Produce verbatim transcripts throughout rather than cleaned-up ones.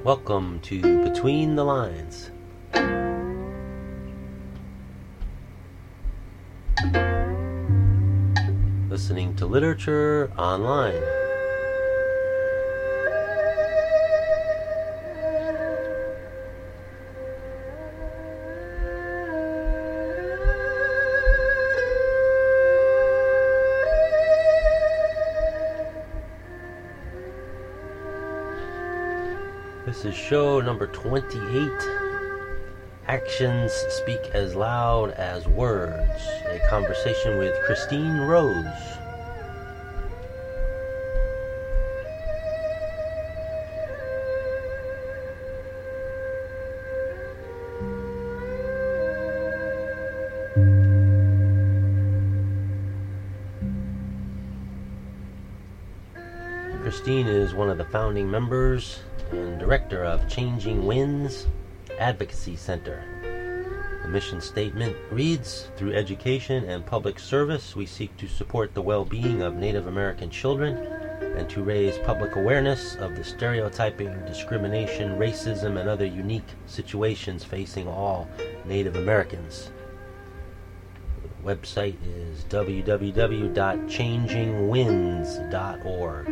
Welcome to Between the Lines. Listening to literature online. This is show number twenty-eight. Actions Speak as Loud as Words. A conversation with Christine Rose. Christine is one of the founding members and director of Changing Winds Advocacy Center. The mission statement reads, through education and public service, we seek to support the well-being of Native American children and to raise public awareness of the stereotyping, discrimination, racism, and other unique situations facing all Native Americans. The website is w w w dot changing winds dot org.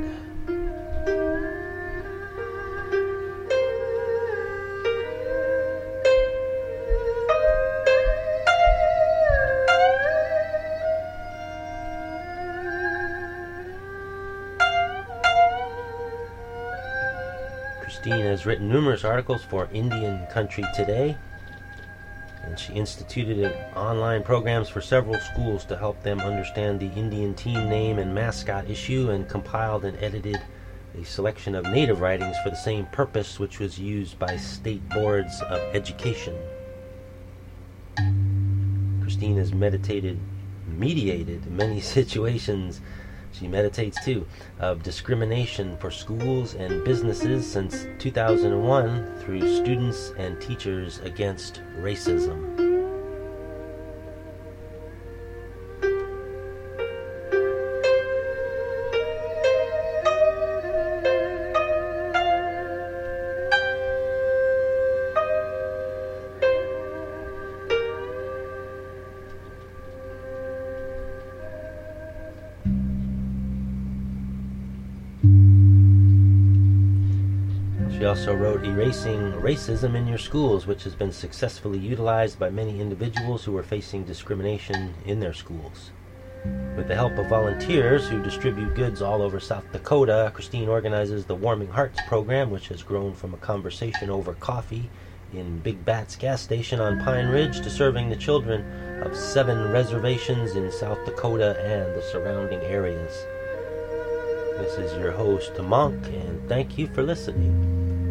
Christine has written numerous articles for Indian Country Today, and she instituted online programs for several schools to help them understand the Indian team name and mascot issue, and compiled and edited a selection of Native writings for the same purpose, which was used by state boards of education. Christine has meditated, mediated many situations. She meditates too, of discrimination for schools and businesses since two thousand one through Students and Teachers Against Racism. She also wrote Erasing Racism in Your Schools, which has been successfully utilized by many individuals who are facing discrimination in their schools. With the help of volunteers who distribute goods all over South Dakota, Christine organizes the Warming Hearts program, which has grown from a conversation over coffee in Big Bat's gas station on Pine Ridge to serving the children of seven reservations in South Dakota and the surrounding areas. This is your host, Monk, and thank you for listening.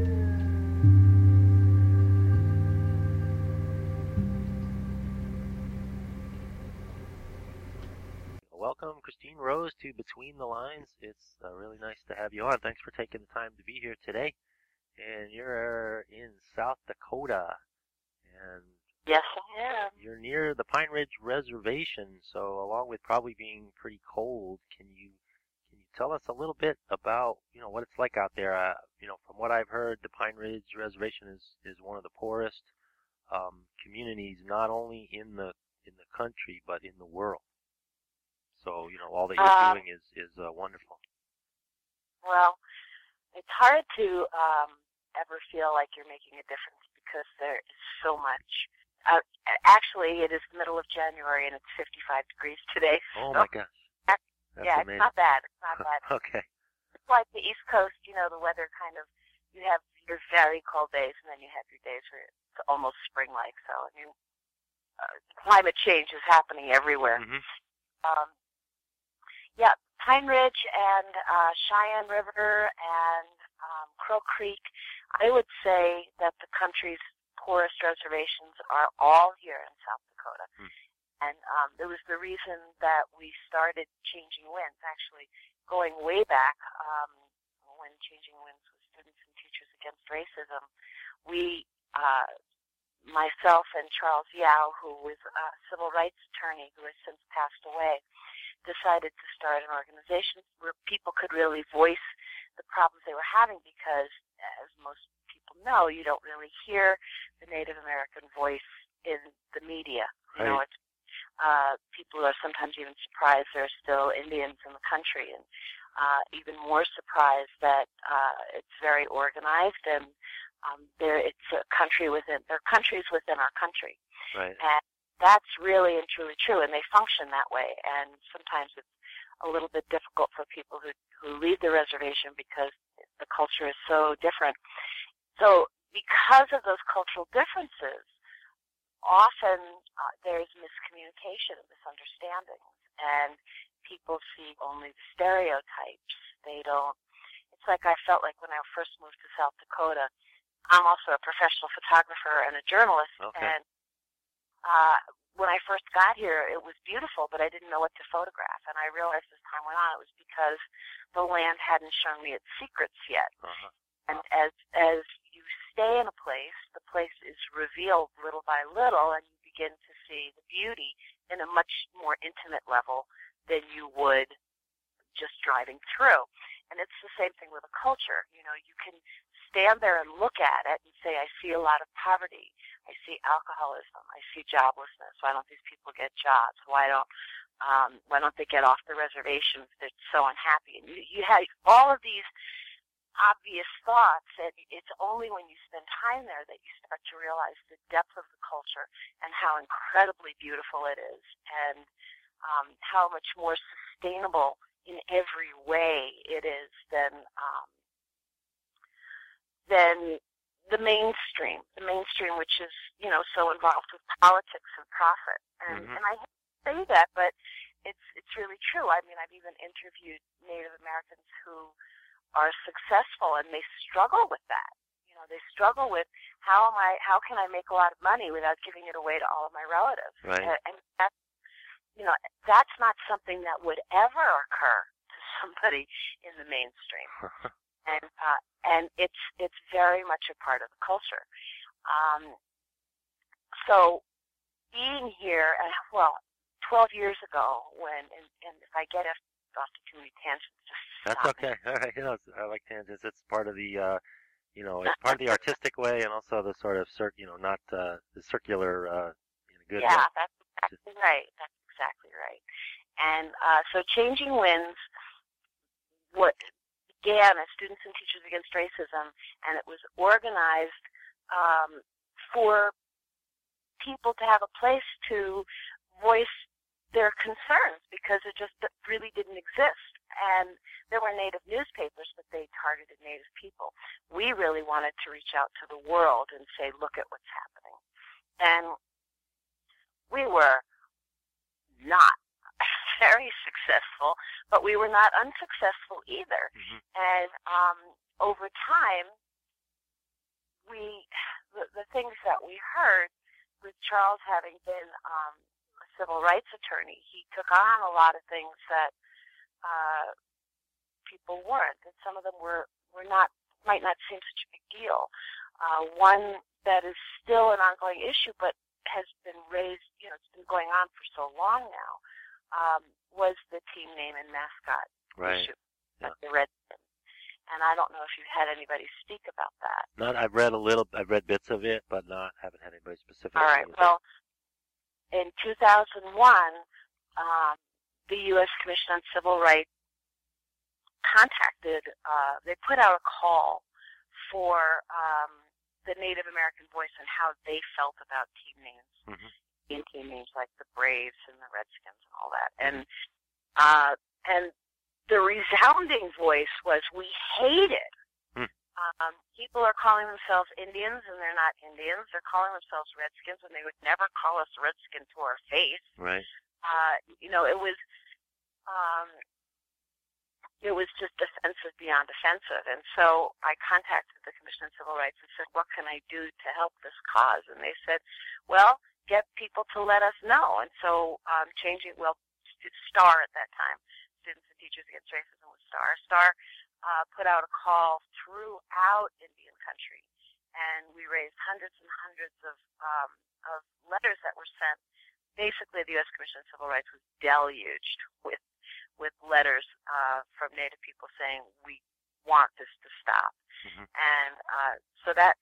Welcome, Christine Rose, to Between the Lines. It's uh, really nice to have you on. Thanks for taking the time to be here today. And you're in South Dakota. And yes, I am. You're near the Pine Ridge Reservation, so along with probably being pretty cold, can you can you tell us a little bit about, you know, what it's like out there? Uh, you know, from what I've heard, the Pine Ridge Reservation is, is one of the poorest um, communities, not only in the in the country but in the world. So, you know, all that you're um, doing is, is uh, wonderful. Well, it's hard to um, ever feel like you're making a difference because there is so much. Uh, actually, it is the middle of January and it's fifty-five degrees today. Oh, so my gosh. That's yeah, amazing. It's not bad. It's not bad. Okay. It's like the East Coast, you know, the weather kind of, you have your very cold days and then you have your days where it's almost spring-like. So, I mean, uh, climate change is happening everywhere. Mm-hmm. Um, Yeah, Pine Ridge and uh, Cheyenne River and um, Crow Creek, I would say that the country's poorest reservations are all here in South Dakota. Hmm. And um, it was the reason that we started Changing Winds, actually going way back um, when Changing Winds was Students and Teachers Against Racism. We, uh, myself and Charles Yao, who was a civil rights attorney who has since passed away, decided to start an organization where people could really voice the problems they were having because, as most people know, you don't really hear the Native American voice in the media. You know, Right. it's, uh, people are sometimes even surprised there are still Indians in the country, and uh, even more surprised that uh, it's very organized, and um, there it's a country within, there are countries within our country. Right. And that's really and truly true, and they function that way. And sometimes it's a little bit difficult for people who, who leave the reservation because the culture is so different. So because of those cultural differences, often uh, there's miscommunication and misunderstandings, and people see only the stereotypes. They don't, it's like I felt like when I first moved to South Dakota. I'm also a professional photographer and a journalist, Okay. and uh, when I first got here, it was beautiful, but I didn't know what to photograph, and I realized as time went on it was because the land hadn't shown me its secrets yet. Uh-huh. And as as you stay in a place, the place is revealed little by little, and you begin to see the beauty in a much more intimate level than you would just driving through. And it's the same thing with a culture. You know, you can stand there and look at it and say, I see a lot of poverty. I see alcoholism. I see joblessness. Why don't these people get jobs? Why don't um, why don't they get off the reservations? They're so unhappy. And you, you have all of these obvious thoughts, and it's only when you spend time there that you start to realize the depth of the culture and how incredibly beautiful it is, and um, how much more sustainable in every way it is than um, than the mainstream, the mainstream which is, you know, so involved with politics and profit. And, Mm-hmm. and I hate to say that, but it's it's really true. I mean, I've even interviewed Native Americans who are successful, and they struggle with that. You know, they struggle with how am I, how can I make a lot of money without giving it away to all of my relatives? Right. And, and that's, you know, that's not something that would ever occur to somebody in the mainstream. And uh, and it's it's very much a part of the culture. Um, so being here, uh, well, twelve years ago, when and, and if I get off to too many tangents, just That's stop okay. me. All right. You know, it's, I like tangents. It's part of the, uh, you know, it's part of the artistic way, and also the sort of cir- you know, not uh, the circular, uh, in a good Yeah, way. that's exactly right. That's exactly right. And uh, so Changing Winds, what began as Students and Teachers Against Racism, and it was organized um, for people to have a place to voice their concerns, because it just really didn't exist. And there were Native newspapers, but they targeted Native people. We really wanted to reach out to the world and say, look at what's happening. And we were not very successful, but we were not unsuccessful either. Mm-hmm. And um, over time, we the, the things that we heard, with Charles having been um, a civil rights attorney, he took on a lot of things that uh, people weren't, and some of them were, were not, might not seem such a big deal. Uh, one that is still an ongoing issue, but has been raised, you know, it's been going on for so long now, um, was the team name and mascot Right. issue, Yeah. like the Redskins. And I don't know if you've had anybody speak about that. Not. I've read a little. I've read bits of it, but not. Haven't had anybody specifically. All right. use it. Well, in two thousand one, um, the U S Commission on Civil Rights contacted. Uh, they put out a call for um, the Native American voice and how they felt about team names. Mm-hmm. In team names like the Braves and the Redskins and all that. And uh, and the resounding voice was, we hate it. Hmm. Um, people are calling themselves Indians, and they're not Indians. They're calling themselves Redskins, and they would never call us Redskin to our face. Right. Uh, you know, it was um, it was just offensive beyond offensive. And so I contacted the Commission on Civil Rights and said, what can I do to help this cause? And they said, well, get people to let us know. And so um, changing, well, STAR at that time, Students and Teachers Against Racism was STAR. STAR uh, put out a call throughout Indian country, and we raised hundreds and hundreds of, um, of letters that were sent. Basically, the U S Commission on Civil Rights was deluged with with letters uh, from Native people saying, we want this to stop. Mm-hmm. And uh, so that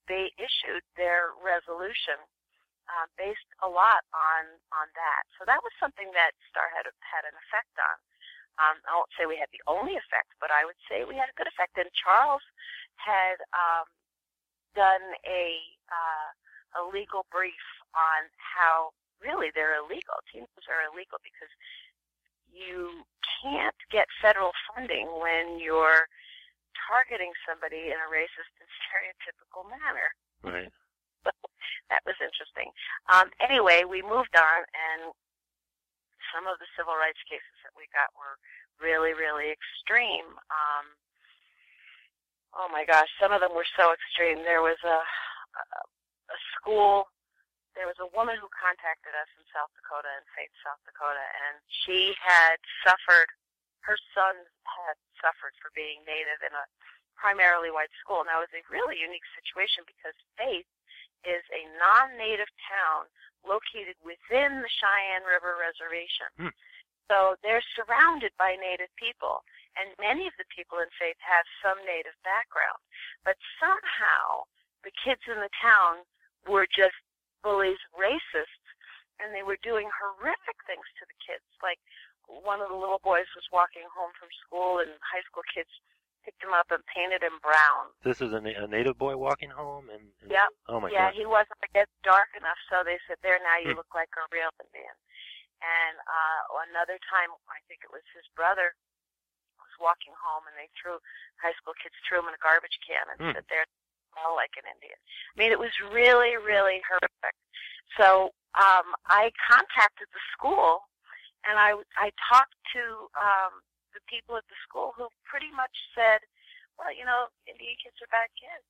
they issued their resolution uh, based a lot on on that. So that was something that STAR had had an effect on. Um, I won't say we had the only effect, but I would say we had a good effect. And Charles had um, done a uh, a legal brief on how really they're illegal. Teenagers are illegal because you can't get federal funding when you're targeting somebody in a racist and stereotypical manner. Right. So that was interesting. Um, anyway, we moved on, and some of the civil rights cases that we got were really, really extreme. Um, oh my gosh, some of them were so extreme. There was a, a, a school, there was a woman who contacted us in South Dakota, in Faith, South Dakota, and she had suffered, her son had suffered for being Native in a primarily white school. Now, it was a really unique situation because Faith is a non-Native town located within the Cheyenne River Reservation. Hmm. So they're surrounded by Native people, and many of the people in Faith have some Native background. But somehow the kids in the town were just bullies, racists, and they were doing horrific things to the kids. Like one of the little boys was walking home from school, and high school kids picked him up and painted him brown. This is a, na- a Native boy walking home? And, and Yep. Oh, my yeah, God. he wasn't, I guess, dark enough, so they said, there, now you Hmm. look like a real Indian. And uh, another time, I think it was his brother was walking home, and they threw, high school kids threw him in a garbage can and Hmm. said, there, smell like an Indian. I mean, it was really, really horrific. So um, I contacted the school, and I, I talked to um, the people at the school who pretty much said, well, you know, Indian kids are bad kids.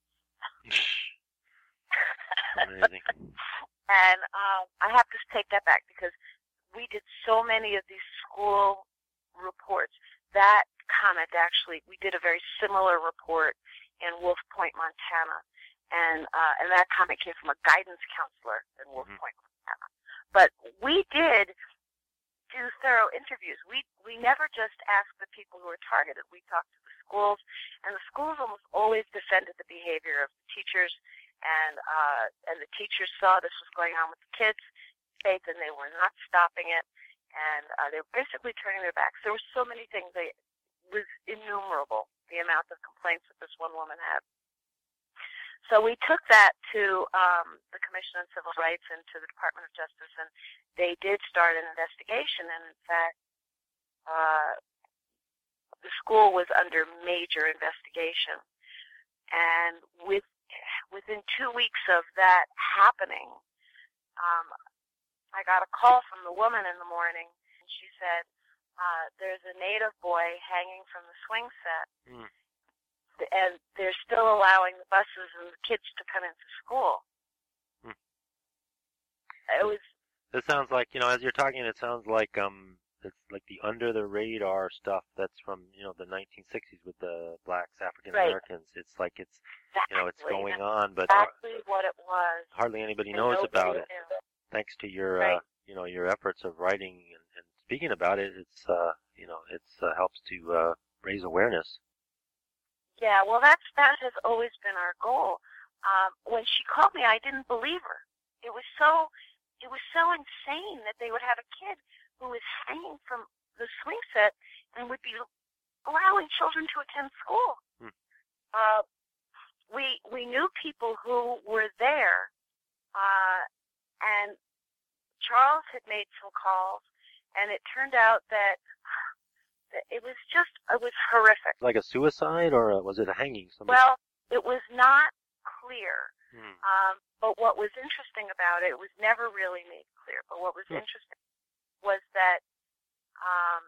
Amazing. And um, I have to take that back because we did so many of these school reports. That comment actually, we did a very similar report in Wolf Point, Montana. And uh, and that comment came from a guidance counselor in Wolf Mm-hmm. Point, Montana. But we did do thorough interviews. We we never just asked the people who were targeted. We talked to the schools, and the schools almost always defended the behavior of the teachers, and uh, and the teachers saw this was going on with the kids, Faith, and they were not stopping it, and uh, they were basically turning their backs. There were so many things. They, it was innumerable, the amount of complaints that this one woman had. So we took that to um, the Commission on Civil Rights and to the Department of Justice, and they did start an investigation. And in fact, uh, the school was under major investigation. And with within two weeks of that happening, um, I got a call from the woman in the morning, and she said, uh, "There's a Native boy hanging from the swing set." Mm. And they're still allowing the buses and the kids to come into school. Hmm. It was. It sounds like, you know, as you're talking, it sounds like um, it's like the under the radar stuff that's from, you know, the nineteen sixties with the blacks, African Americans. Right. It's like it's, exactly. you know, it's going on, but exactly what it was. Hardly anybody and knows nobody about it. Knew. Thanks to your, right. uh, you know, your efforts of writing and, and speaking about it, it's, uh, you know, it's uh, helps to uh, raise awareness. Yeah, well, that's that has always been our goal. Um, when she called me, I didn't believe her. It was so, it was so insane that they would have a kid who was hanging from the swing set and would be allowing children to attend school. Hmm. Uh, we we knew people who were there, uh, and Charles had made some calls, and it turned out that. It was just, it was horrific. Like a suicide, or was it a hanging? Somebody? Well, it was not clear. Hmm. Um, but what was interesting about it, it was never really made clear, but what was hmm. interesting was that um,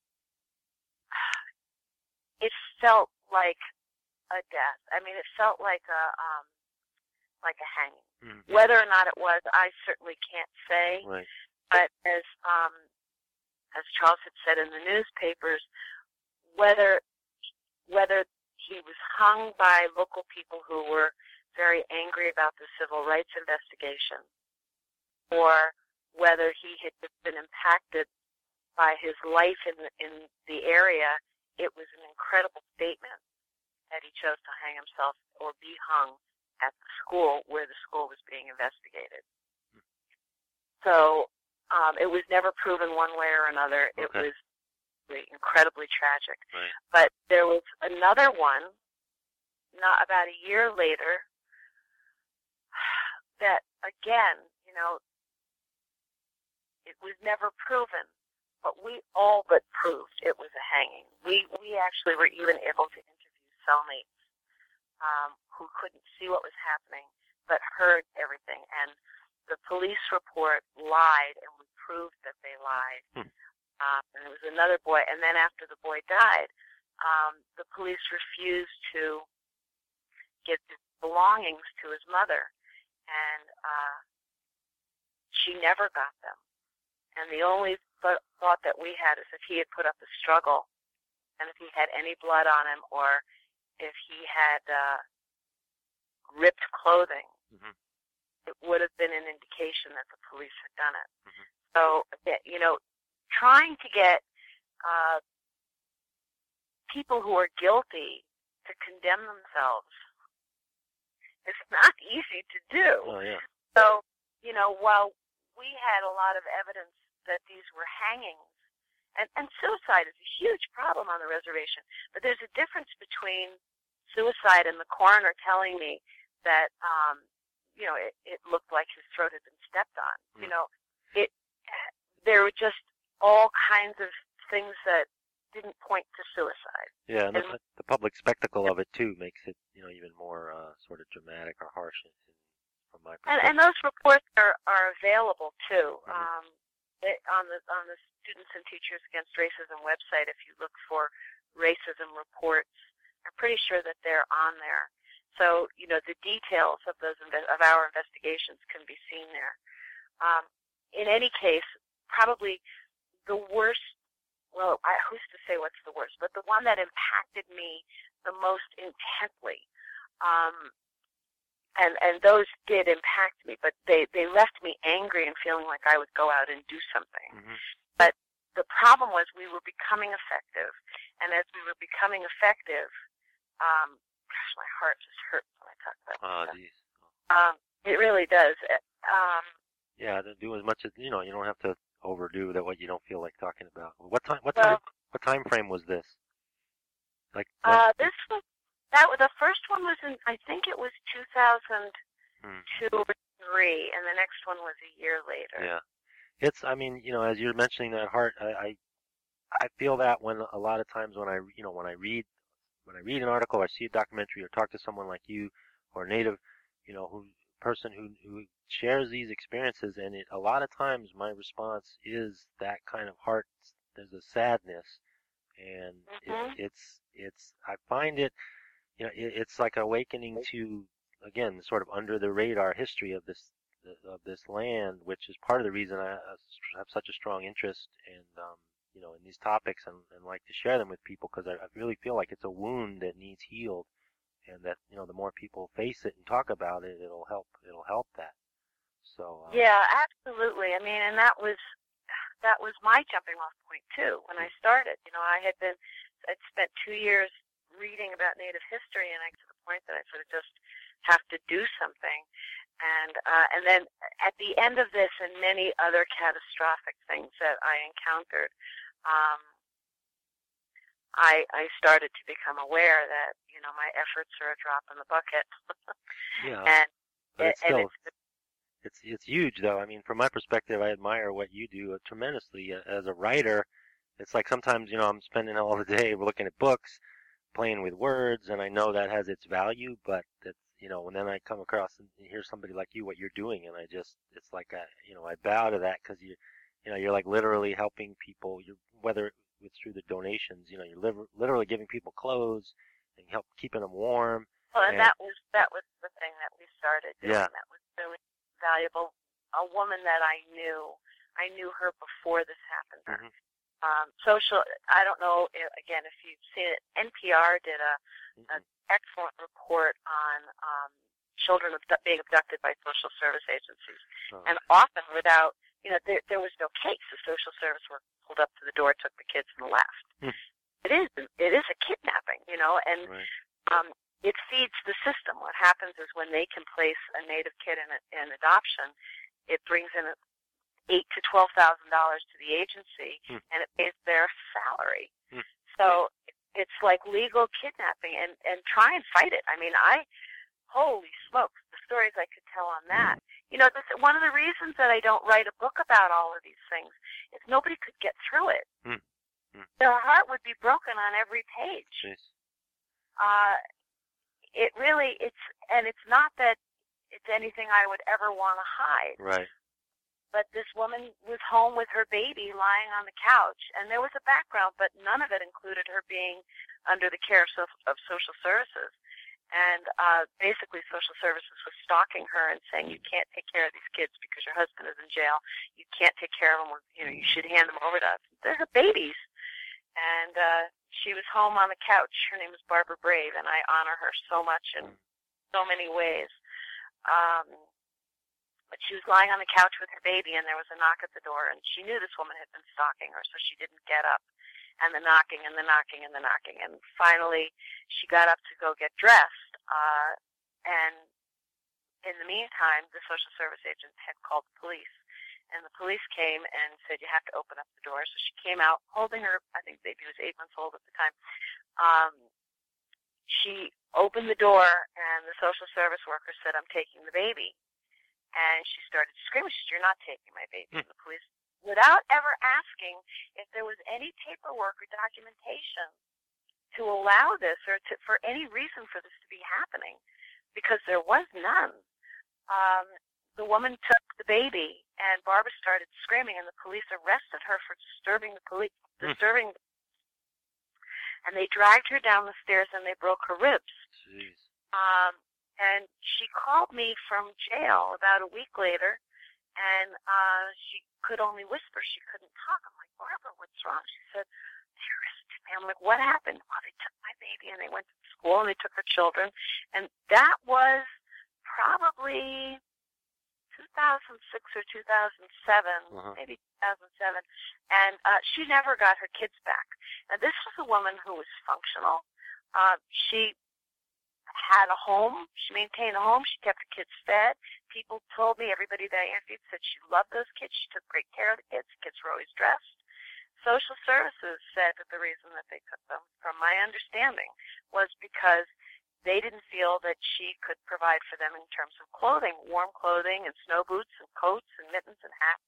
it felt like a death. I mean, it felt like a, um, like a hanging. Hmm. Whether or not it was, I certainly can't say. Right. But as, um, as Charles had said in the newspapers, whether whether he was hung by local people who were very angry about the civil rights investigation, or whether he had been impacted by his life in the, in the area, it was an incredible statement that he chose to hang himself or be hung at the school where the school was being investigated. So um, it was never proven one way or another. Okay. It was incredibly tragic. Right. But there was another one, not about a year later, that, again, you know, it was never proven, but we all but proved it was a hanging. We we actually were even able to interview cellmates um, who couldn't see what was happening, but heard everything. And the police report lied, and we proved that they lied. Hmm. Um, and there was another boy, and then after the boy died, um, the police refused to give his belongings to his mother, and uh, she never got them. And the only th- thought that we had is if he had put up a struggle, and if he had any blood on him, or if he had uh, ripped clothing, mm-hmm. it would have been an indication that the police had done it. Mm-hmm. So, you know, trying to get uh, people who are guilty to condemn themselves is not easy to do. Oh, yeah. So, you know, while we had a lot of evidence that these were hangings, and, and suicide is a huge problem on the reservation, but there's a difference between suicide and the coroner telling me that, um, you know, it, it looked like his throat had been stepped on. Mm. You know, it. There were just all kinds of things that didn't point to suicide. Yeah, and, and the, the public spectacle of it, too, makes it, you know, even more uh, sort of dramatic or harsh in, in, from my perspective. And, and those reports are, are available, too. Mm-hmm. Um, it, on the on the Students and Teachers Against Racism website, if you look for racism reports, I'm pretty sure that they're on there. So, you know, the details of those of our investigations can be seen there. Um, in any case, probably the worst, well, I, who's to say what's the worst, but the one that impacted me the most intensely, um, and, and those did impact me, but they, they left me angry and feeling like I would go out and do something. Mm-hmm. But the problem was we were becoming effective, and as we were becoming effective, um, gosh, my heart just hurts when I talk about oh, this. Geez. Um, it really does. Um, yeah, to do as much as, you know, you don't have to overdo that what you don't feel like talking about. What time, what well, time, what time frame was this? Like, uh, this was, that was, the first one was in, I think it was two thousand two hmm. or three, and the next one was a year later. Yeah. It's, I mean, you know, as you're mentioning that heart, I, I, I feel that when a lot of times when I, you know, when I read, when I read an article or see a documentary or talk to someone like you or a native, you know, who, person who, who shares these experiences, and it, a lot of times my response is that kind of heart, there's a sadness, and mm-hmm. it, it's, it's, I find it, you know, it, it's like awakening to, again, sort of under the radar history of this, of this land, which is part of the reason I have such a strong interest in, um, you know, in these topics and, and like to share them with people, because I, I really feel like it's a wound that needs healed, and that, you know, the more people face it and talk about it, it'll help, it'll help that. So uh, yeah, absolutely. I mean, and that was that was my jumping off point too when I started. You know, I had been I'd spent two years reading about Native history, and I got to the point that I sort of just have to do something. And uh, and then at the end of this and many other catastrophic things that I encountered, um, I I started to become aware that, you know, my efforts are a drop in the bucket. yeah, and but it's and still it's, it's it's huge though. I mean, from my perspective, I admire what you do tremendously as a writer. It's like sometimes, you know, I'm spending all the day looking at books, playing with words, and I know that has its value, but that's, you know, and then I come across and hear somebody like you, what you're doing, and I just, it's like, I, you know, I bow to that, because you, you know, you're like literally helping people, you whether it's through the donations, you know, you're li- literally giving people clothes and help keeping them warm. Well, and, and that was, that was the thing that we started doing. Yeah. That was really valuable. A woman that I knew, I knew her before this happened. Mm-hmm. Um, social, I don't know, again, if you've seen it, N P R did a, mm-hmm. an excellent report on um, children abdu- being abducted by social service agencies. Oh. And often without, you know, there, there was no case. The social service worker pulled up to the door, took the kids, and left. Hmm. It is, it is a kidnapping, you know, and right. um, it feeds the system. What happens is when they can place a Native kid in, a, in adoption, it brings in eight to twelve thousand dollars to the agency, hmm. and it pays their salary. Hmm. So it's like legal kidnapping, and and try and fight it. I mean, I holy smokes, the stories I could tell on that. You know, this, one of the reasons that I don't write a book about all of these things is nobody could get through it. Hmm. Hmm. Their heart would be broken on every page. Jeez. Uh, it really, it's, and it's not that it's anything I would ever want to hide. Right. But this woman was home with her baby lying on the couch, and there was a background, but none of it included her being under the care of, so, of social services. And uh, basically social services was stalking her and saying, you can't take care of these kids because your husband is in jail. You can't take care of them. Or, you know, you should hand them over to us. They're her babies. And uh, she was home on the couch. Her name is Barbara Brave, and I honor her so much in so many ways. Um, but she was lying on the couch with her baby, and there was a knock at the door, and she knew this woman had been stalking her, so she didn't get up. And the knocking and the knocking and the knocking. And finally, she got up to go get dressed. Uh, and in the meantime, the social service agent had called the police. And the police came and said, you have to open up the door. So she came out holding her, I think the baby was eight months old at the time. Um, she opened the door, and the social service worker said, I'm taking the baby. And she started screaming. She said, you're not taking my baby. And the police, without ever asking if there was any paperwork or documentation to allow this or to, for any reason for this to be happening, because there was none. Um, the woman took the baby, and Barbara started screaming, and the police arrested her for disturbing the police, disturbing, mm. and they dragged her down the stairs, and they broke her ribs. Jeez. Um, and she called me from jail about a week later, and uh, she could only whisper. She couldn't talk. I'm like, Barbara, what's wrong? She said, they arrested me. I'm like, what happened? Well, they took my baby, and they went to school, and they took her children. And that was probably two thousand six or two thousand seven, uh-huh. maybe two thousand seven. And uh, she never got her kids back. Now, this was a woman who was functional. Uh, she had a home. She maintained a home. She kept the kids fed. People told me, everybody that I interviewed said she loved those kids. She took great care of the kids. The kids were always dressed. Social services said that the reason that they took them, from my understanding, was because they didn't feel that she could provide for them in terms of clothing, warm clothing and snow boots and coats and mittens and hats.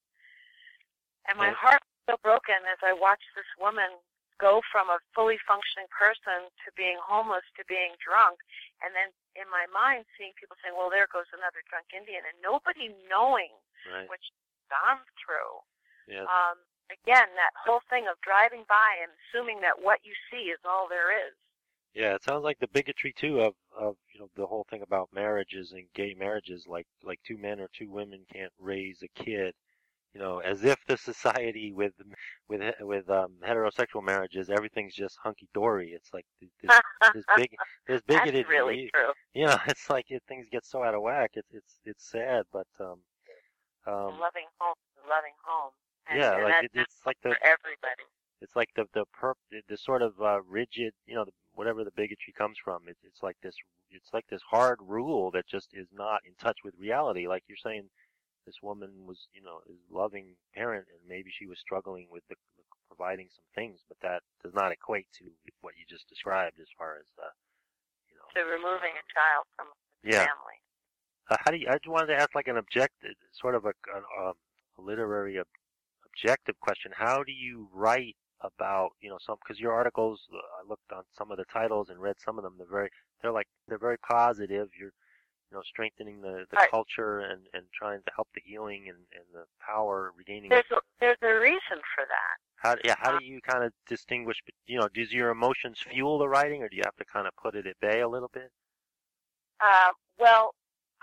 And my heart was so broken as I watched this woman go from a fully functioning person to being homeless to being drunk, and then in my mind seeing people saying, well, there goes another drunk Indian, and nobody knowing right. what she's gone through. Yes. Um, again, that whole thing of driving by and assuming that what you see is all there is. Yeah, it sounds like the bigotry too of, of you know the whole thing about marriages and gay marriages, like like two men or two women can't raise a kid. You know, as if the society with with with um, heterosexual marriages, everything's just hunky dory. It's like this, this big, this bigoted. That's really true. You know, it's like it, things get so out of whack. It's it's it's sad, but um, um, loving home, loving home. And, yeah, and like it, it's like the for everybody. It's like the the perp, the, the sort of uh, rigid, you know, the, whatever the bigotry comes from. It's it's like this. It's like this hard rule that just is not in touch with reality. Like you're saying. This woman was, you know, is a loving parent, and maybe she was struggling with the, the providing some things, but that does not equate to what you just described as far as, uh, you know, to removing a child from the yeah. family. Uh, how do you? I just wanted to ask like an objective, sort of a, a, a literary ob, objective question. How do you write about, you know, some? Because your articles, uh, I looked on some of the titles and read some of them. They're very, they're like, they're very positive. You're You know, strengthening the, the right. culture and, and trying to help the healing and, and the power regaining. There's a, there's a reason for that. How yeah, how do you kind of distinguish? You know, does your emotions fuel the writing, or do you have to kind of put it at bay a little bit? Uh, well,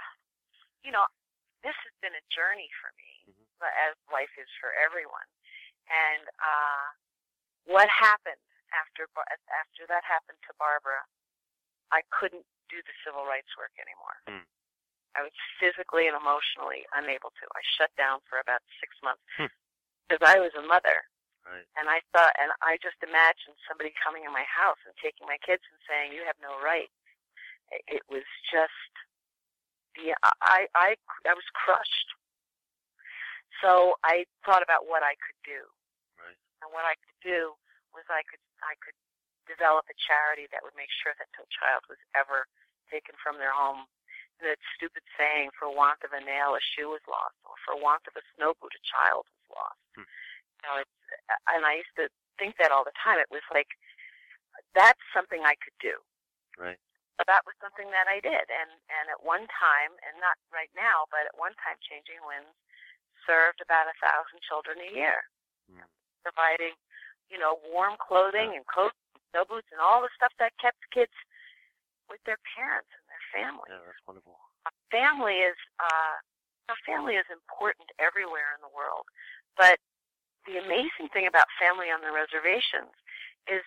you know, this has been a journey for me, mm-hmm. as life is for everyone. And uh, what happened after after that happened to Barbara? I couldn't do the civil rights work anymore. Hmm. I was physically and emotionally unable to. I shut down for about six months hmm. because I was a mother. Right. And I thought, and I just imagined somebody coming in my house and taking my kids and saying, you have no right it was just, yeah, I, I, I was crushed. So I thought about what I could do. Right. And what I could do was I could, I could develop a charity that would make sure that no child was ever taken from their home. That stupid saying, for want of a nail, a shoe was lost, or for want of a snow boot, a child was lost. Hmm. You know, it's, and I used to think that all the time. It was like, that's something I could do. Right. So that was something that I did. And, and at one time, and not right now, but at one time, Changing Winds served about a thousand children a year, hmm. providing, you know, warm clothing yeah. and coats and snow boots and all the stuff that kept kids with their parents and their families. Yeah, that's wonderful. A family is uh, a family is important everywhere in the world. But the amazing thing about family on the reservations is,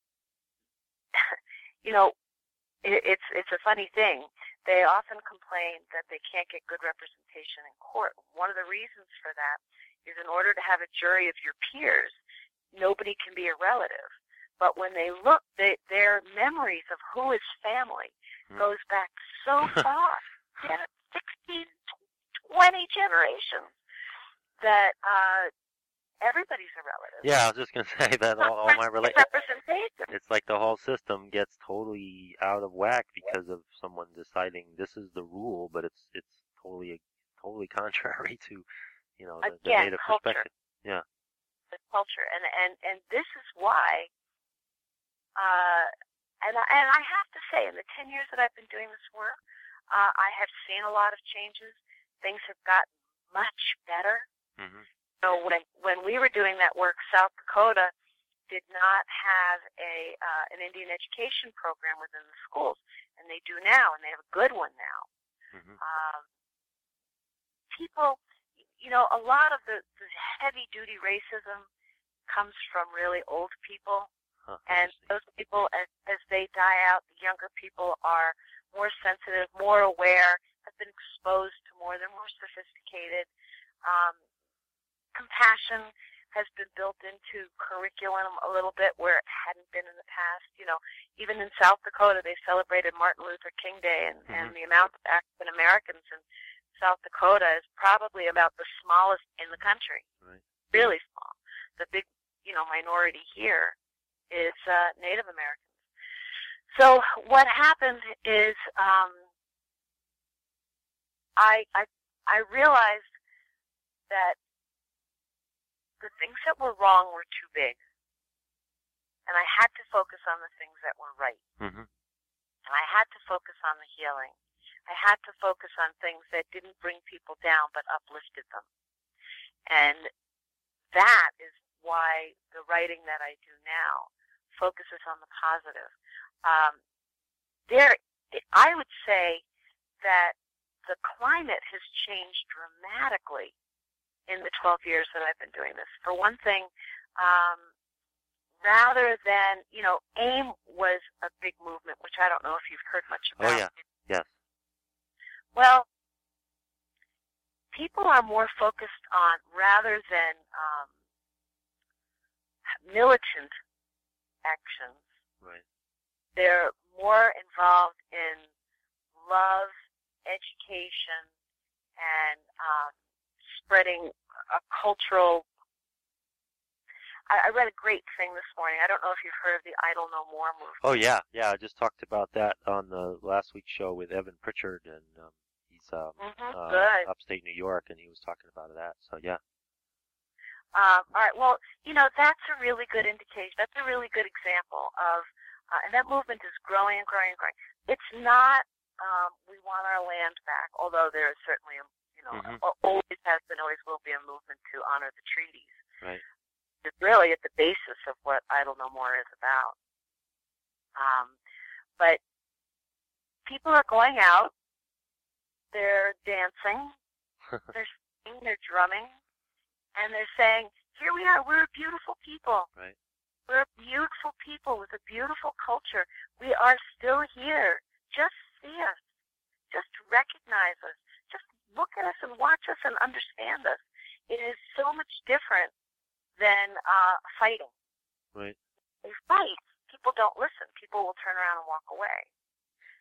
you know, it, it's it's a funny thing. They often complain that they can't get good representation in court. One of the reasons for that is in order to have a jury of your peers, nobody can be a relative. But when they look, they, their memories of who is family hmm. goes back so far, yeah, sixteen, twenty generations, that uh, everybody's a relative. Yeah, I was just going to say that all, all my relatives, representation. It's like the whole system gets totally out of whack because of someone deciding this is the rule, but it's it's totally totally contrary to, you know, the, Again, the native culture. perspective. Yeah. The culture, and and and this is why. Uh, and, I, and I have to say, in the ten years that I've been doing this work, uh, I have seen a lot of changes. Things have gotten much better. Mm-hmm. So when when we were doing that work, South Dakota did not have a uh, an Indian education program within the schools, and they do now, and they have a good one now. Mm-hmm. Um, people, you know, a lot of the, the heavy-duty racism comes from really old people. Huh, and those people, as, as they die out, the younger people are more sensitive, more aware, have been exposed to more. They're more sophisticated. Um, compassion has been built into curriculum a little bit where it hadn't been in the past. You know, even in South Dakota, they celebrated Martin Luther King Day, and, mm-hmm. and the amount of African Americans in South Dakota is probably about the smallest in the country. Right. Really small. The big, you know, minority here is uh, Native Americans. So what happened is um, I, I I realized that the things that were wrong were too big, and I had to focus on the things that were right. Mm-hmm. And I had to focus on the healing. I had to focus on things that didn't bring people down but uplifted them. And that is why the writing that I do now focuses on the positive. Um, there, I would say that the climate has changed dramatically in the twelve years that I've been doing this. For one thing, um, rather than, you know, AIM was a big movement, which I don't know if you've heard much about. Oh, yeah. Yes. Well, people are more focused on, rather than um, militant actions, right. they're more involved in love, education, and um, spreading a cultural. I, I read a great thing this morning. I don't know if you've heard of the Idle No More movement. Oh, yeah. Yeah, I just talked about that on the last week's show with Evan Pritchard, and um, he's um, mm-hmm, uh, good. upstate New York, and he was talking about that. So, yeah. Um, all right. Well, you know, that's a really good indication. That's a really good example of, uh, and that movement is growing and growing and growing. It's not, um, we want our land back, although there is certainly, a, you know, mm-hmm. always has been, always will be a movement to honor the treaties. Right. It's really at the basis of what Idle No More is about. Um, but people are going out, they're dancing, they're singing, they're drumming, and they're saying, here we are, we're a beautiful people. Right. We're a beautiful people with a beautiful culture. We are still here. Just see us. Just recognize us. Just look at us and watch us and understand us. It is so much different than uh, fighting. Right. They fight. People don't listen. People will turn around and walk away.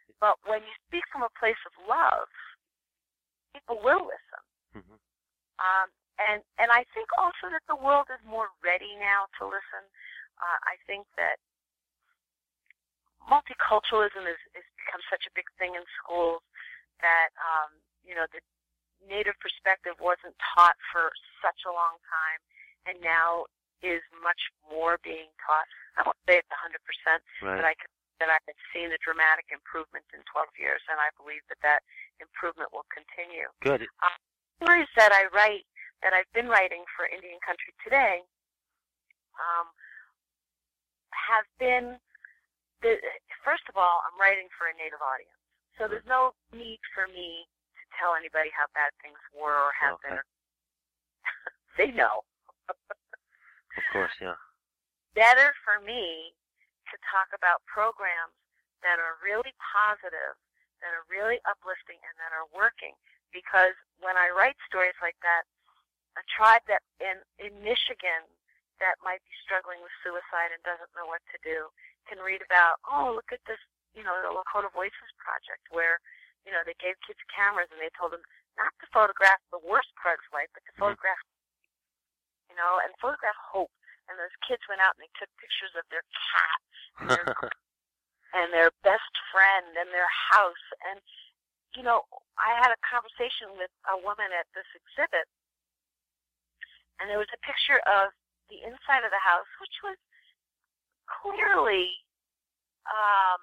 But when you speak from a place of love, people will listen. Mm-hmm. Um, and and I think also that the world is more ready now to listen. Uh, I think that multiculturalism has, has become such a big thing in schools that, um, you know, the Native perspective wasn't taught for such a long time, and now is much more being taught. I won't say it's one hundred percent, Right. but I could, that I have seen a dramatic improvement in twelve years, and I believe that that improvement will continue. Good. Um, stories that I write, that I've been writing for Indian Country Today, um, have been, the, first of all, I'm writing for a Native audience. So there's no need for me to tell anybody how bad things were or have Okay. been. They know. Of course, yeah. Better for me to talk about programs that are really positive, that are really uplifting, and that are working. Because when I write stories like that, a tribe that in, in Michigan that might be struggling with suicide and doesn't know what to do can read about, oh, look at this, you know, the Lakota Voices Project, where, you know, they gave kids cameras and they told them not to photograph the worst part of life, but to Mm-hmm. photograph, you know, and photograph hope. And those kids went out and they took pictures of their cat and their, and their best friend and their house. And, you know, I had a conversation with a woman at this exhibit, and there was a picture of the inside of the house, which was clearly um,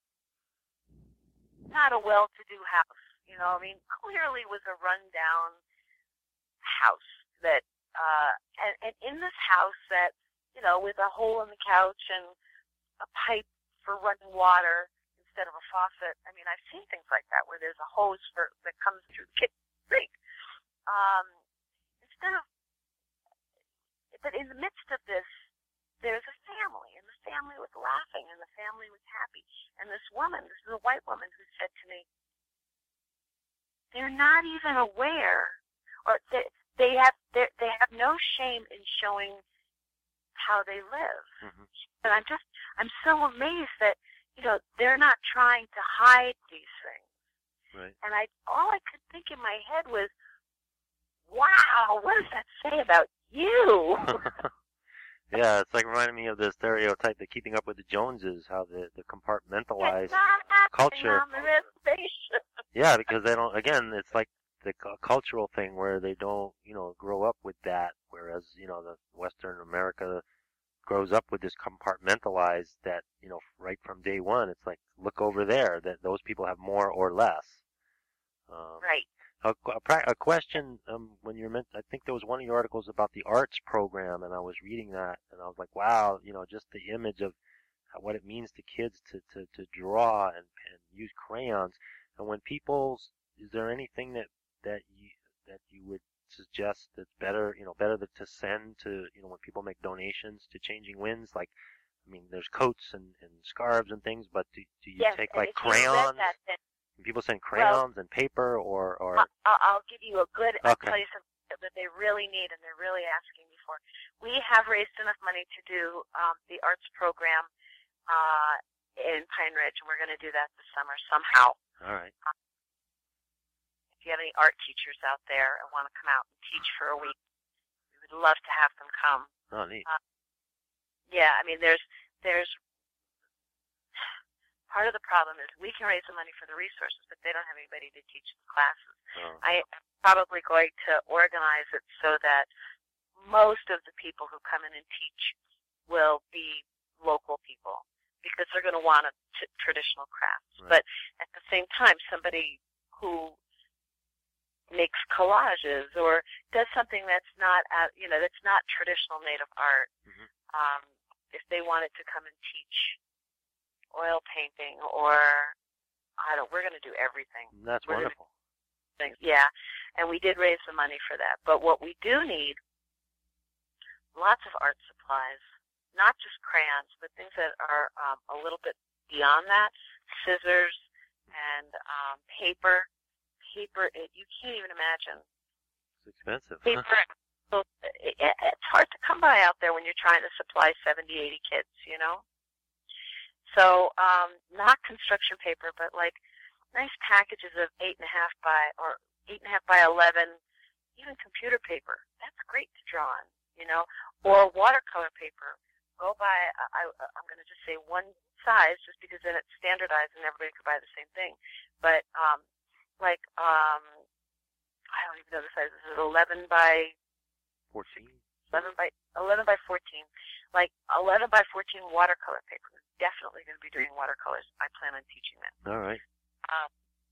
not a well-to-do house. You know, I mean, clearly was a rundown house that, uh, and, and in this house that, you know, with a hole in the couch and a pipe for running water instead of a faucet. I mean, I've seen things like that where there's a hose for that comes through the kitchen sink. Um, instead of, but in the midst of this, there's a family, and the family was laughing, and the family was happy. And this woman, this is a white woman who said to me, they're not even aware, or they, they have they have no shame in showing how they live. Mm-hmm. And I'm just, I'm so amazed that, you know, they're not trying to hide these things. Right. And I, all I could think in my head was, wow, what does that say about you? Yeah, it's like reminding me of the stereotype that Keeping Up with the Joneses, how the, the compartmentalized culture. On the reservation. Yeah, because they don't, again, it's like the cu- cultural thing where they don't, you know, grow up with that, whereas, you know, the Western America grows up with this compartmentalized that, you know, right from day one, it's like, look over there, that those people have more or less. Um, Right. A, a, pra- a question, um, when you're meant, I think there was one of your articles about the arts program, and I was reading that, and I was like, wow, you know, just the image of what it means to kids to, to, to draw and, and use crayons. And when people, is there anything that, that you, that you would suggest that's better, you know, better to send to, you know, when people make donations to Changing Winds? Like, I mean, there's coats and, and scarves and things, but do, do you Yes, take and like if you read crayons? that, then And people send crayons well, and paper, or, or I'll, I'll give you a good, I'll Okay. tell you something that they really need and they're really asking me for. We have raised enough money to do um, the arts program uh, in Pine Ridge, and we're going to do that this summer somehow. all right. If you have any art teachers out there and want to come out and teach for a week, we would love to have them come. Oh, neat. Uh, yeah, I mean, there's there's part of the problem is we can raise the money for the resources, but they don't have anybody to teach the classes. Oh. I am probably going to organize it so that most of the people who come in and teach will be local people because they're going to want a t- traditional crafts. Right. But at the same time, somebody who makes collages or does something that's not, uh, you know, that's not traditional Native art, Mhm. um, if they wanted to come and teach oil painting or, I don't, we're going to do everything. That's We're gonna wonderful. do things. Yeah, and we did raise the money for that. But what we do need, lots of art supplies, not just crayons, but things that are um, a little bit beyond that, scissors and um, paper. Paper, it, you can't even imagine. It's expensive. Paper, so it, it, it's hard to come by out there when you're trying to supply seventy, eighty kids, you know? So um, not construction paper, but like nice packages of eight and a half by or eight and a half by eleven, even computer paper. That's great to draw on, you know, or watercolor paper. Go buy. I, I'm going to just say one size, just because then it's standardized and everybody could buy the same thing. But um, like um, I don't even know the size. Is it eleven by fourteen? eleven by eleven by fourteen. Like eleven by fourteen watercolor paper. We're definitely going to be doing watercolors. I plan on teaching that. All right. Um,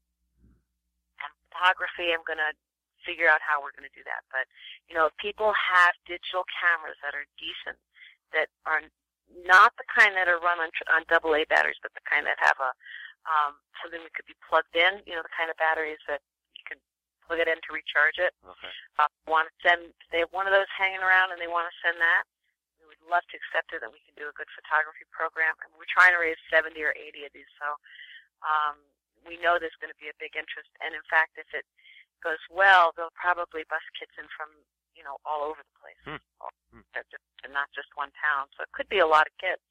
and photography, I'm going to figure out how we're going to do that. But you know, if people have digital cameras that are decent, that are not the kind that are run on, on double A batteries, but the kind that have a um, something that could be plugged in. You know, the kind of batteries that you can plug it in to recharge it. Okay. Uh, want to send? If they have one of those hanging around and they want to send that, we would love to accept it, and we can do a good photography program. And we're trying to raise seventy or eighty of these, so um, we know there's going to be a big interest. And in fact, if it goes well, they'll probably bus kids in from you know all over the place. Hmm. All, just, and not just one town, so it could be a lot of kids.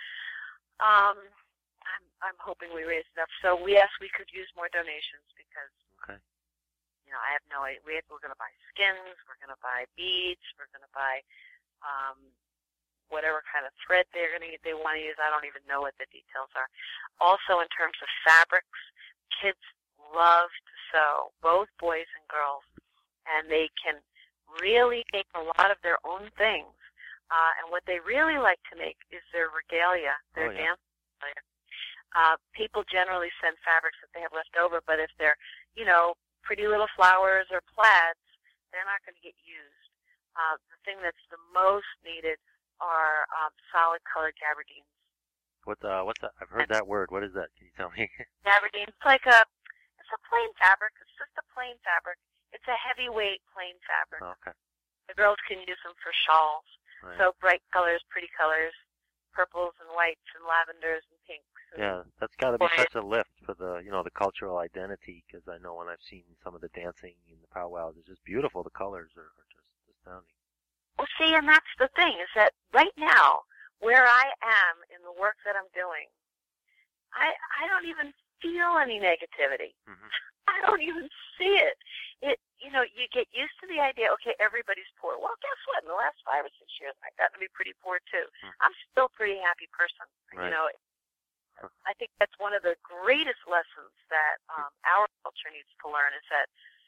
Um, I'm, I'm hoping we raise enough. So we yes, we could use more donations because, okay. you know, I have no idea. We have, we're going to buy skins, we're going to buy beads, we're going to buy um, whatever kind of thread they're going to they want to use. I don't even know what the details are. Also, in terms of fabrics, kids love to sew, both boys and girls, and they can really make a lot of their own things. Uh, and what they really like to make is their regalia, their oh, yeah. dance regalia. Uh, people generally send fabrics that they have left over, but if they're, you know, pretty little flowers or plaids, they're not going to get used. Uh, the thing that's the most needed are um, solid colored gabardines. What uh, what's that? I've heard that word. What is that? Can you tell me? Gabardines. It's like a, it's a plain fabric. It's just a plain fabric. It's a heavyweight plain fabric. Okay. The girls can use them for shawls. Right. So bright colors, pretty colors, purples and whites and lavenders and pinks. And yeah, that's got to be such a lift for the, you know, the cultural identity. Because I know when I've seen some of the dancing in the powwows, it's just beautiful. The colors are, are just astounding. Well, see, and that's the thing is that right now, where I am in the work that I'm doing, I I don't even feel any negativity. Mm-hmm. I don't even see it. It, you know, you get used to the idea, okay, everybody's poor. Well, guess what? In the last five or six years, I've gotten to be pretty poor, too. Hmm. I'm still a pretty happy person. Right. You know, I think that's one of the greatest lessons that um, our culture needs to learn is that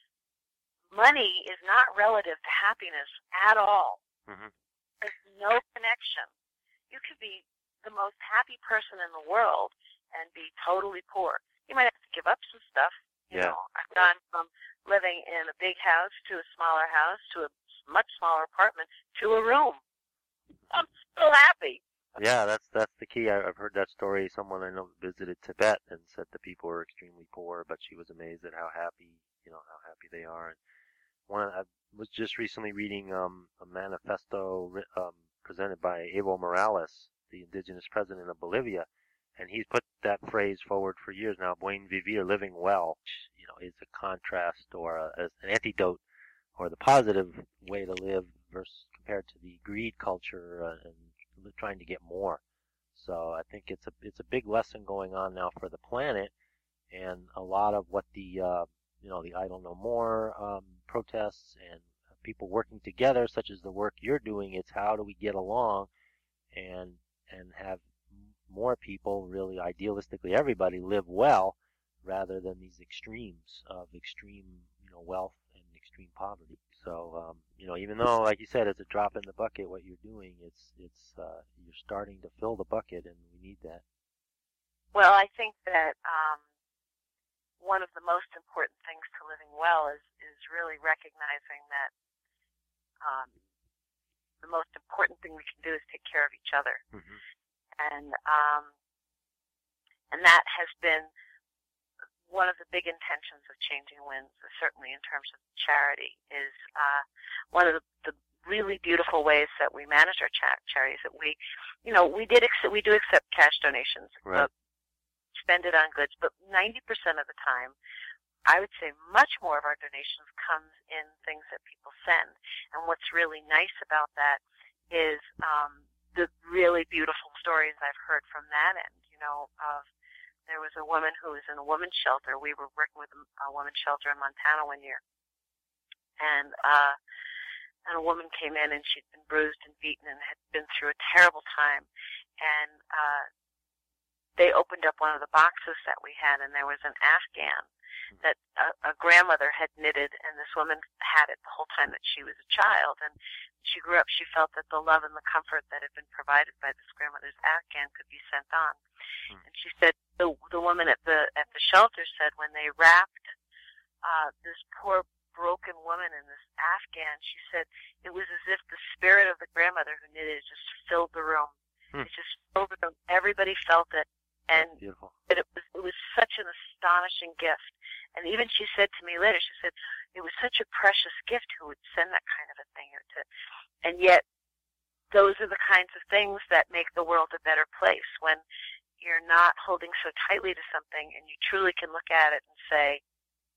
money is not relative to happiness at all. Mm-hmm. There's no connection. You could be the most happy person in the world and be totally poor. You might have to give up some stuff. You yeah. know, I've gone from living in a big house to a smaller house to a much smaller apartment to a room. I'm still happy. Yeah, that's that's the key. I, I've heard that story. Someone I know visited Tibet and said the people were extremely poor, but she was amazed at how happy, you know, how happy they are. And one, I was just recently reading um, a manifesto um, presented by Evo Morales, the indigenous president of Bolivia. And he's put that phrase forward for years now, buen vivir, living well, which, you know, is a contrast or a, an antidote or the positive way to live versus compared to the greed culture uh, and trying to get more. So I think it's a it's a big lesson going on now for the planet, and a lot of what the uh, you know the Idle No More um, protests and people working together, such as the work you're doing, it's how do we get along and and have more people, really idealistically everybody, live well rather than these extremes of extreme, you know, wealth and extreme poverty. So, um, you know, even though, like you said, it's a drop in the bucket, what you're doing, it's it's uh, you're starting to fill the bucket, and we need that. Well, I think that um, one of the most important things to living well is is really recognizing that um, the most important thing we can do is take care of each other. Mm-hmm. And um, and that has been one of the big intentions of Changing Winds, certainly in terms of charity, is uh, one of the, the really beautiful ways that we manage our cha- charities. That we, you know, we did accept, we do accept cash donations, right. but spend it on goods. But ninety percent of the time, I would say much more of our donations comes in things that people send. And what's really nice about that is um, the really beautiful stories I've heard from that end. You know, of there was a woman who was in a women's shelter. We were working with a women's shelter in Montana one year. And, uh, and a woman came in, and she'd been bruised and beaten and had been through a terrible time. And, uh, they opened up one of the boxes that we had, and there was an Afghan that a, a grandmother had knitted, and this woman had it the whole time that she was a child. And she grew up, she felt that the love and the comfort that had been provided by this grandmother's Afghan could be sent on. Hmm. And she said, the, the woman at the at the shelter said when they wrapped uh, this poor broken woman in this Afghan, she said it was as if the spirit of the grandmother who knitted it just filled the room. Hmm. It just filled the room. Everybody felt it. And it was it was such an astonishing gift. And even she said to me later, she said, it was such a precious gift who would send that kind of a thing. To, and yet, those are the kinds of things that make the world a better place, when you're not holding so tightly to something and you truly can look at it and say,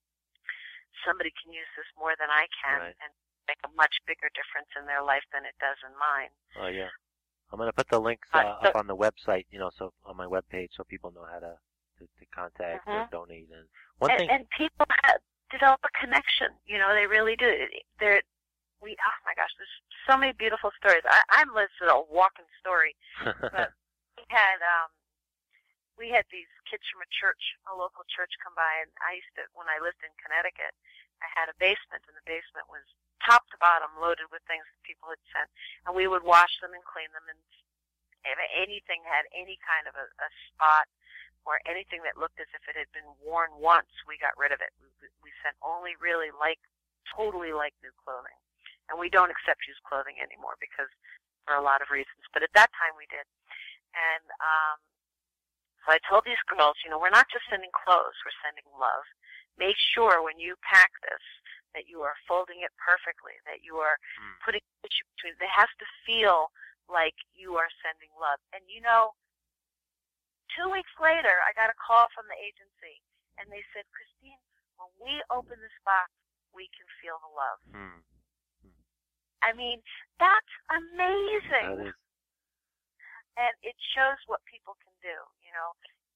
somebody can use this more than I can, right, and make a much bigger difference in their life than it does in mine. Oh, yeah. I'm going to put the links uh, uh, so, up on the website, you know, so on my webpage, so people know how to to, to contact mm-hmm. or donate. And one and, thing, and people have develop a connection. You know, they really do. They're we. Oh my gosh, there's so many beautiful stories. I, I'm listed a walking story. But we had um, we had these kids from a church, a local church, come by, and I used to, when I lived in Connecticut, I had a basement, and the basement was top to bottom loaded with things that people had sent, and we would wash them and clean them, and if anything had any kind of a, a spot or anything that looked as if it had been worn once, we got rid of it. We, we sent only really like, totally like new clothing, and we don't accept used clothing anymore because for a lot of reasons, but at that time we did. And um, so I told these girls, you know, we're not just sending clothes, we're sending love. Make sure when you pack this that you are folding it perfectly, that you are mm. putting it between. It has to feel like you are sending love. And, you know, two weeks later, I got a call from the agency, and they said, Christine, when we open this box, we can feel the love. Mm. Mm. I mean, that's amazing. That is. And it shows what people can do, you know.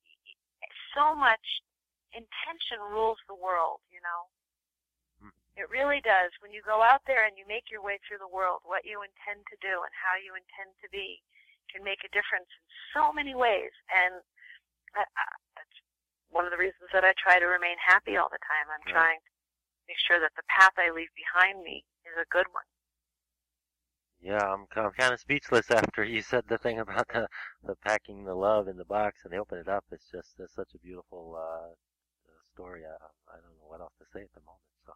So much intention rules the world, you know. It really does. When you go out there and you make your way through the world, what you intend to do and how you intend to be can make a difference in so many ways. And I, I, that's one of the reasons that I try to remain happy all the time. I'm right. trying to make sure that the path I leave behind me is a good one. Yeah, I'm, I'm kind of speechless after you said the thing about the, the packing the love in the box and they open it up. It's just it's such a beautiful uh, story. I, I don't know what else to say at the moment. So.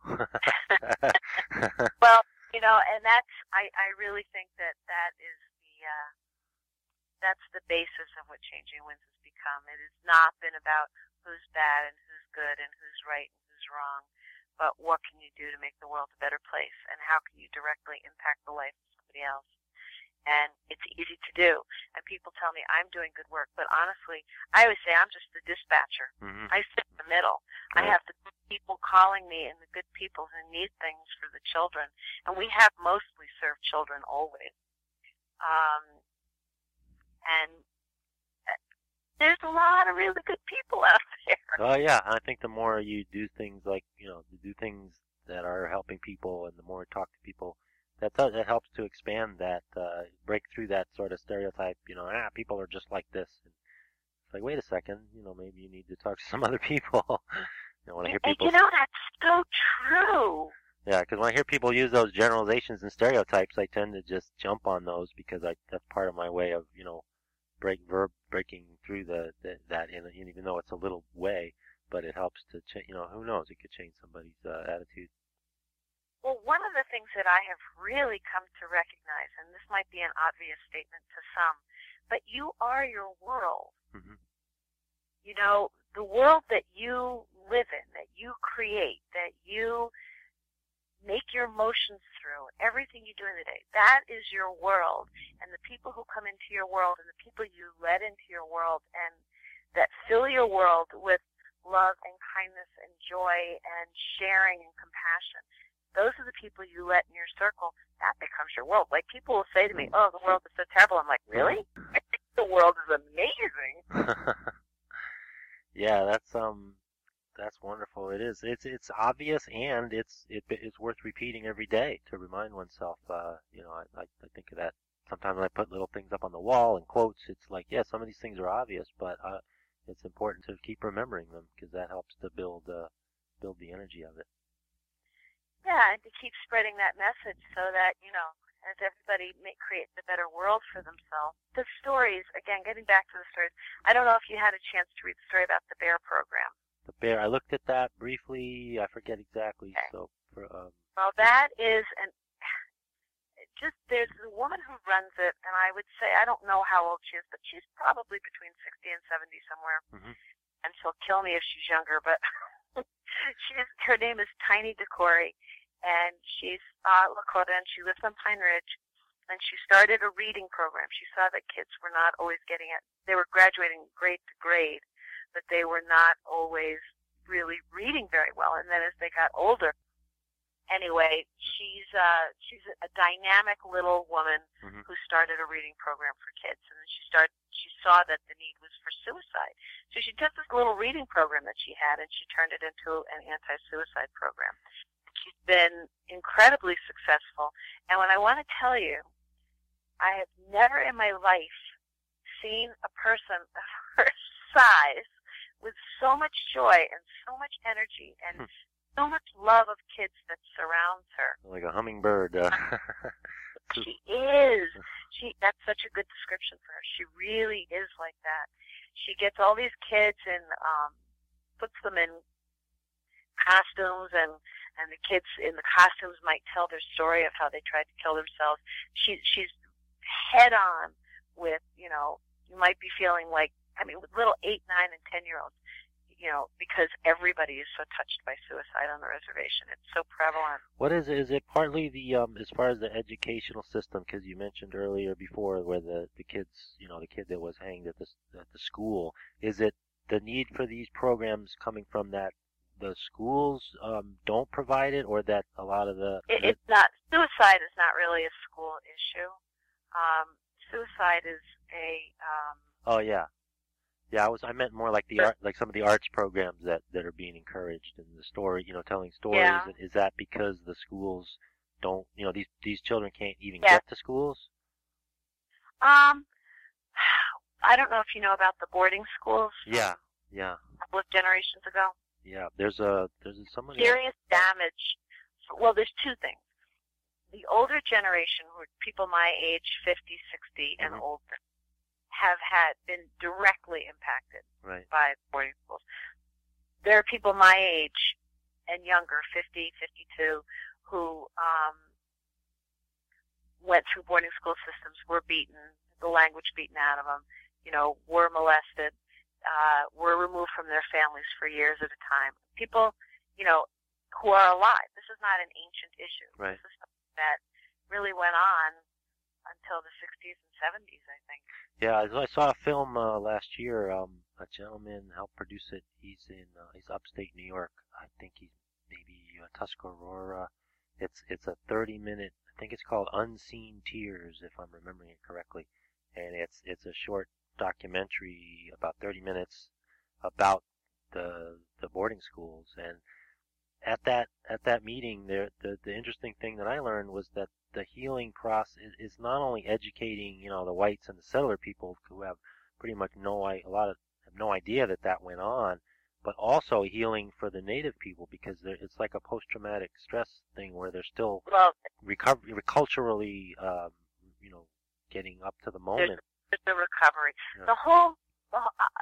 Well, you know, and that's I, I really think that that is the uh, that's the basis of what Changing Winds has become. It has not been about who's bad and who's good and who's right and who's wrong, but what can you do to make the world a better place, and how can you directly impact the life of somebody else. And it's easy to do. And people tell me I'm doing good work, but honestly, I always say I'm just the dispatcher. Mm-hmm. I sit in the middle. Right. I have the people calling me and the good people who need things for the children. And we have mostly served children always. Um, and there's a lot of really good people out there. Oh, yeah. I think the more you do things like, you know, do things that are helping people, and the more you talk to people, That, that helps to expand that, uh, break through that sort of stereotype, you know, ah, people are just like this. And it's like, wait a second, you know, maybe you need to talk to some other people. you know, when I hear people, you know, that's so true. Yeah, because when I hear people use those generalizations and stereotypes, I tend to just jump on those because I that's part of my way of, you know, break verb breaking through the, the that, in, even though it's a little way, but it helps to, ch- you know, who knows, it could change somebody's uh, attitude. Well, one of the things that I have really come to recognize, and this might be an obvious statement to some, but you are your world. Mm-hmm. You know, the world that you live in, that you create, that you make your emotions through, everything you do in the day, that is your world. And the people who come into your world and the people you let into your world and that fill your world with love and kindness and joy and sharing and compassion, those are the people you let in your circle. That becomes your world. Like, people will say to me, oh, the world is so terrible. I'm like, really? The world is amazing. Yeah, that's um, that's wonderful. It is. It's it's obvious, and it's it, it's worth repeating every day to remind oneself. Uh, you know, I, I I think of that sometimes when I put little things up on the wall and quotes. It's like, yeah, some of these things are obvious, but uh, it's important to keep remembering them because that helps to build uh, build the energy of it. Yeah, and to keep spreading that message so that, you know, as everybody may create a better world for themselves. The stories, again, getting back to the stories, I don't know if you had a chance to read the story about the bear program. The bear, I looked at that briefly. I forget exactly. Okay. So, for, um, well, that is an just there's a woman who runs it, and I would say I don't know how old she is, but she's probably between sixty and seventy somewhere. Mm-hmm. And she'll kill me if she's younger, but she's her name is Tiny DeCory, and she's uh, Lakota, and she lives on Pine Ridge. And she started a reading program. She saw that kids were not always getting it. They were graduating grade to grade, but they were not always really reading very well. And then as they got older, anyway, she's uh, she's a dynamic little woman mm-hmm. who started a reading program for kids. And then she started. She saw that the need was for suicide, so she took this little reading program that she had, and she turned it into an anti-suicide program. She's been incredibly successful. And what I want to tell you, I have never in my life seen a person of her size with so much joy and so much energy and hmm. so much love of kids that surrounds her. Like a hummingbird. Uh. She is. She. That's such a good description for her. She really is like that. She gets all these kids and um, puts them in costumes, and and the kids in the costumes might tell their story of how they tried to kill themselves. She she's head on with, you know, you might be feeling like, I mean, with little eight, nine, and ten year olds, you know, because everybody is so touched by suicide on the reservation. It's so prevalent. What is it? Is it partly the, um, as far as the educational system, because you mentioned earlier before where the, the kids, you know, the kid that was hanged at the, at the school, is it the need for these programs coming from that the schools um, don't provide it, or that a lot of the... It, it's not, suicide is not really a school issue. Um, suicide is a... Um, oh, yeah. Yeah, I was. I meant more like the art, like some of the arts programs that, that are being encouraged in the story. You know, telling stories. Yeah. Is that because the schools don't? You know, these these children can't even yeah. get to schools. Um, I don't know if you know about the boarding schools. Yeah, yeah. A couple of generations ago. Yeah, there's a there's somebody. Serious damage. Well, there's two things. The older generation, who are people my age, fifty, sixty, and mm-hmm. older, have had been directly impacted right. by boarding schools. There are people my age and younger, fifty, fifty-two, who um, went through boarding school systems, were beaten, the language beaten out of them, you know, were molested, uh, were removed from their families for years at a time. People, you know, who are alive. This is not an ancient issue. Right. This is something that really went on until the sixties and seventies, I think. Yeah, I saw a film uh, last year. Um, a gentleman helped produce it. He's in uh, he's upstate New York. I think he's maybe uh, Tuscarora. It's it's a thirty minute. I think it's called Unseen Tears, if I'm remembering it correctly. And it's it's a short documentary, about thirty minutes, about the the boarding schools. And at that at that meeting, there the the interesting thing that I learned was that the healing process is, is not only educating, you know, the whites and the settler people who have pretty much no a lot of have no idea that that went on, but also healing for the native people, because it's like a post-traumatic stress thing where they're still well, recover culturally, um, you know, getting up to the moment. There's the recovery. Yeah. The whole, the whole uh,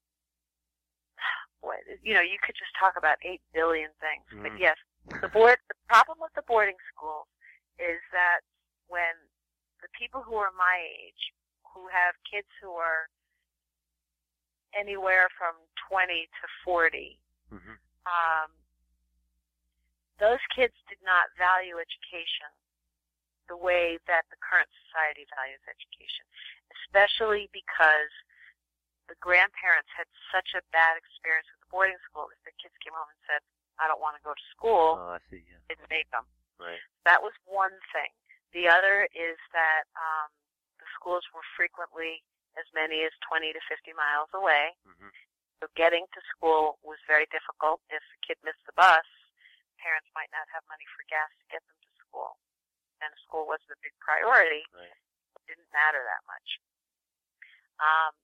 boy, you know, you could just talk about eight billion things. Mm-hmm. But yes, the board. The problem with the boarding schools is that when the people who are my age, who have kids who are anywhere from twenty to forty, mm-hmm. um, those kids did not value education the way that the current society values education, especially because the grandparents had such a bad experience with the boarding school that the kids came home and said, I don't want to go to school. Oh, I see, yeah. Didn't make them. Right. That was one thing. The other is that um, the schools were frequently as many as twenty to fifty miles away. Mm-hmm. So getting to school was very difficult. If a kid missed the bus, parents might not have money for gas to get them to school. And school wasn't a big priority. Right. It didn't matter that much. Um,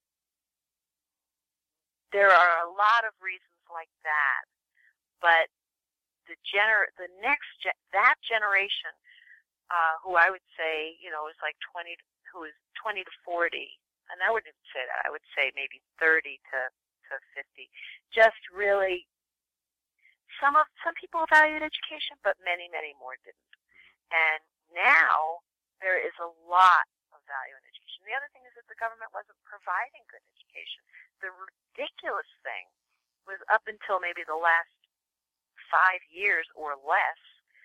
there are a lot of reasons like that, but the gener the next ge- that generation, uh, who I would say, you know, is like twenty, who is twenty to forty, and I wouldn't even say that. I would say maybe thirty to to fifty. Just really, some of some people valued education, but many, many more didn't. And now there is a lot of value in education. The other thing is that the government wasn't providing good education. The ridiculous thing was up until maybe the last five years or less,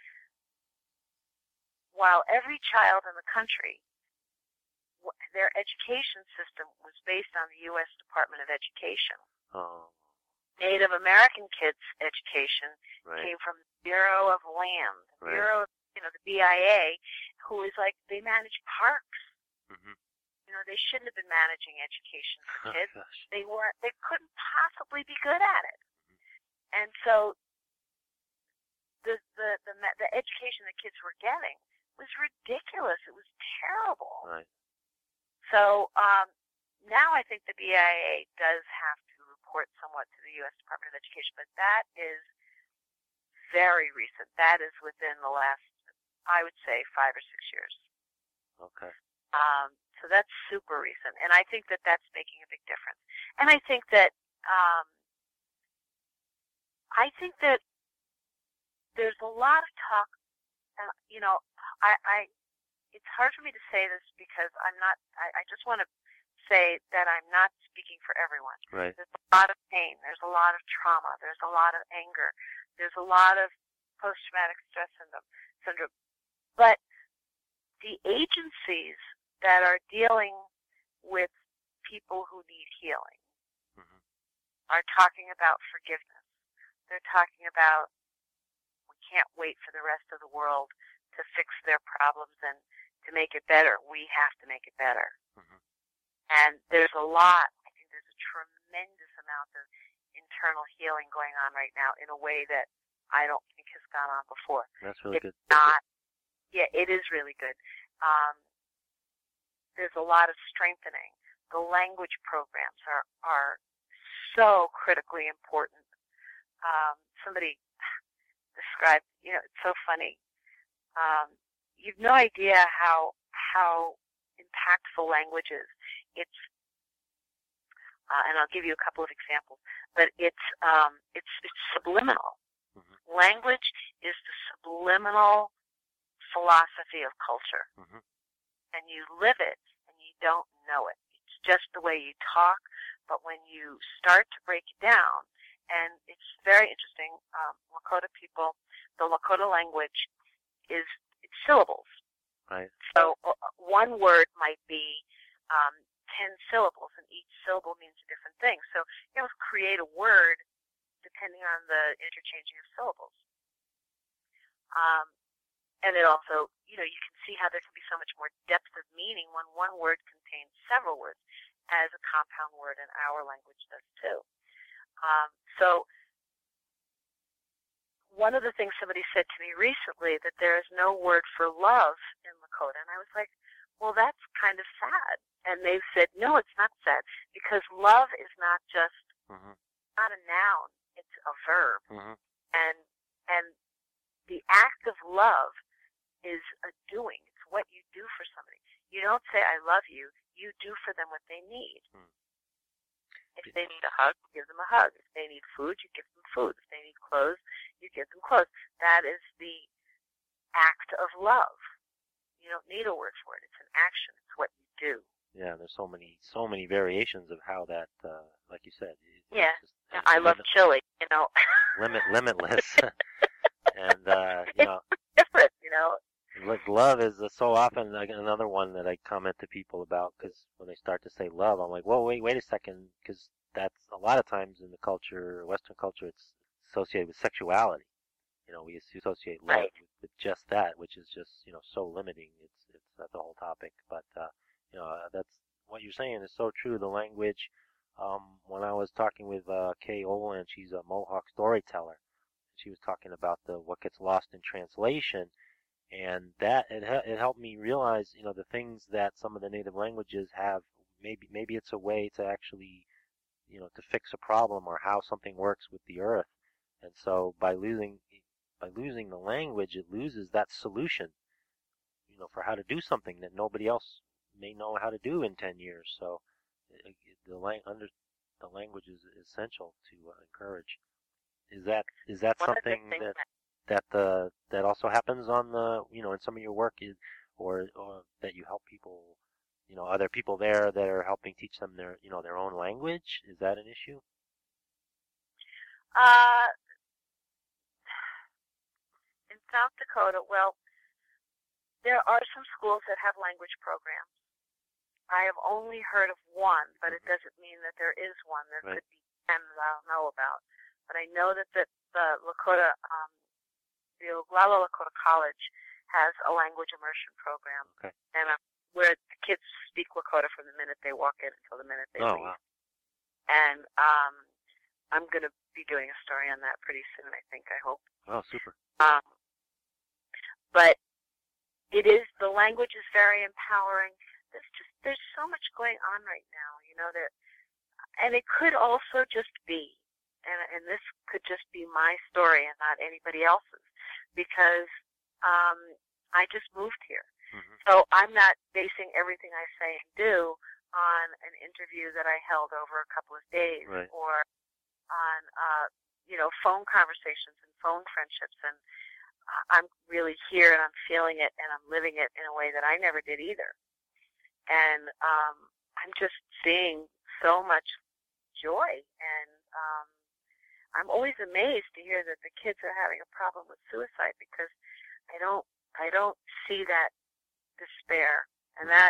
while every child in the country, their education system was based on the U S Department of Education. Oh. Native American kids' education Right. came from the Bureau of Land, the Right. Bureau of, you know, the B I A, who is like, they manage parks. Mm-hmm. You know, they shouldn't have been managing education for kids. Oh, gosh. They weren't, they couldn't possibly be good at it. And so the, the, the, the education that kids were getting was ridiculous. It was terrible. Right. So um, now I think the B I A does have to report somewhat to the U S Department of Education, but that is very recent. That is within the last, I would say, five or six years. Okay. Um, so that's super recent, and I think that that's making a big difference. And I think that um, I think that there's a lot of talk. Uh, you know, I, I it's hard for me to say this because I'm not. I, I just want to say that I'm not speaking for everyone. Right. There's a lot of pain. There's a lot of trauma. There's a lot of anger. There's a lot of post-traumatic stress syndrome. syndrome. But the agencies that are dealing with people who need healing mm-hmm. are talking about forgiveness. They're talking about we can't wait for the rest of the world to fix their problems and to make it better. We have to make it better. Mm-hmm. And there's a lot, I think there's a tremendous amount of internal healing going on right now in a way that I don't think has gone on before. That's really it's good. Not, yeah, it is really good. Um, there's a lot of strengthening. The language programs are, are so critically important. Um, somebody described, you know, it's so funny. Um, you've no idea how how impactful language is. It's, uh, and I'll give you a couple of examples, but it's um, it's, it's subliminal. Mm-hmm. Language is the subliminal philosophy of culture, mm-hmm. and you live it, and you don't know it. It's just the way you talk, but when you start to break it down, and it's very interesting, um, Lakota people, the Lakota language is it's syllables. Right. So uh, one word might be um, ten syllables, and each syllable means a different thing. So you know, create a word depending on the interchanging of syllables. Um, and it also, you know, you can see how there can be so much more depth of meaning when one word contains several words, as a compound word in our language does too. Um, so one of the things somebody said to me recently, that there is no word for love in Lakota, and I was like, well, that's kind of sad. And they said, no, it's not sad, because love is not just, mm-hmm. not a noun, it's a verb. Mm-hmm. And and the act of love is a doing. It's what you do for somebody. You don't say, I love you. You do for them what they need. Mm. If they need a hug, you give them a hug. If they need food, you give them food. If they need clothes, you give them clothes. That is the act of love. You don't need a word for it. It's an action. It's what you do. Yeah, there's so many, so many variations of how that, uh, like you said. It's yeah, just, I love limit, chili. You know, limit, limitless, and uh, you know, it's different. You know, like love is uh, so often like, another one that I comment to people about, because when they start to say love, I'm like, well, wait, wait a second, because that's a lot of times in the culture, Western culture, it's associated with sexuality. You know, we associate love right. with, with just that, which is just, you know, so limiting. It's it's that's a whole topic, but uh, you know, uh, that's what you're saying is so true. The language. Um, when I was talking with uh, Kay Oland, she's a Mohawk storyteller. She was talking about the what gets lost in translation, and that it it helped me realize, you know, the things that some of the native languages have. Maybe maybe it's a way to actually, you know, to fix a problem or how something works with the earth. And so by losing by losing the language, it loses that solution, you know, for how to do something that nobody else may know how to do in ten years. So it, it, the lang under the language is essential to uh, encourage. Is that is that One of the something things that that that uh, that also happens on the, you know, in some of your work, is, or or that you help people, you know, are there people there that are helping teach them their, you know, their own language? Is that an issue? uh, in South Dakota, well, there are some schools that have language programs. I have only heard of one, but it doesn't mean that there is one. There Right. could be ten that I don't know about. But I know that the, the Lakota, um, the Oglala Lakota College has a language immersion program, Okay. and uh, where the kids speak Lakota from the minute they walk in until the minute they Oh, leave. wow. And um, I'm going to be doing a story on that pretty soon, I think, I hope. Oh, super. Um, but it is, the language is very empowering. There's just, there's so much going on right now, you know, that, and it could also just be, and, and this could just be my story and not anybody else's, because um, I just moved here. Mm-hmm. So I'm not basing everything I say and do on an interview that I held over a couple of days, Right. or on, uh, you know, phone conversations and phone friendships. And I'm really here, and I'm feeling it, and I'm living it in a way that I never did either. And um, I'm just seeing so much joy, and um, I'm always amazed to hear that the kids are having a problem with suicide, because I don't, I don't see that despair, and that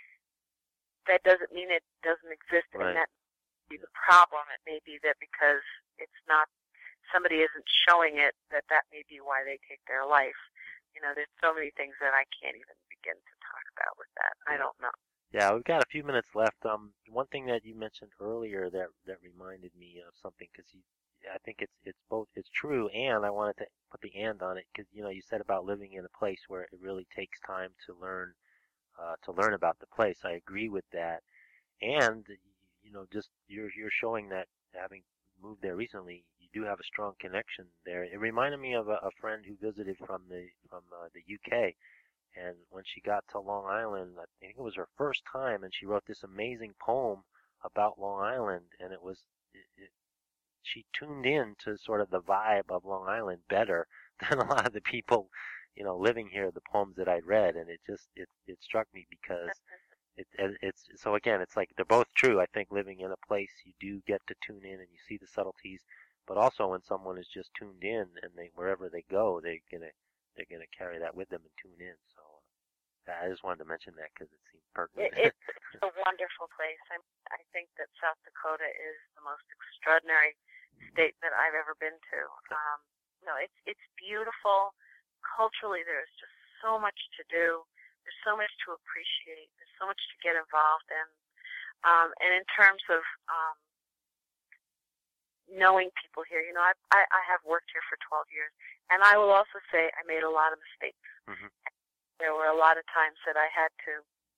that doesn't mean it doesn't exist, Right. and that may be the problem. It may be that because it's not, somebody isn't showing it, that that may be why they take their life. You know, there's so many things that I can't even begin to talk about with that. I Yeah. don't know. Yeah, we've got a few minutes left. Um, one thing that you mentioned earlier that that reminded me of something, because you, I think it's it's both it's true, and I wanted to put the and on it, because, you know, you said about living in a place where it really takes time to learn uh, to learn about the place. I agree with that, and, you know, just you're you're showing that, having moved there recently, you do have a strong connection there. It reminded me of a, a friend who visited from the from uh, the U K. And when she got to Long Island, I think it was her first time, and she wrote this amazing poem about Long Island, and it was, it, it, she tuned in to sort of the vibe of Long Island better than a lot of the people, you know, living here, the poems that I'd read, and it just, it, it struck me, because it, it, it's, so again, it's like they're both true. I think living in a place, you do get to tune in and you see the subtleties, but also when someone is just tuned in, and they, wherever they go, they're gonna, they're going to carry that with them and tune in. So uh, I just wanted to mention that because it seemed pertinent. It, it's a wonderful place. I, I think that South Dakota is the most extraordinary state that I've ever been to. Um, no, it's it's beautiful. Culturally, there's just so much to do. There's so much to appreciate. There's so much to get involved in. Um, and in terms of um, knowing people here, you know, I, I I have worked here for twelve years, and I will also say I made a lot of mistakes. Mm-hmm. There were a lot of times that I had to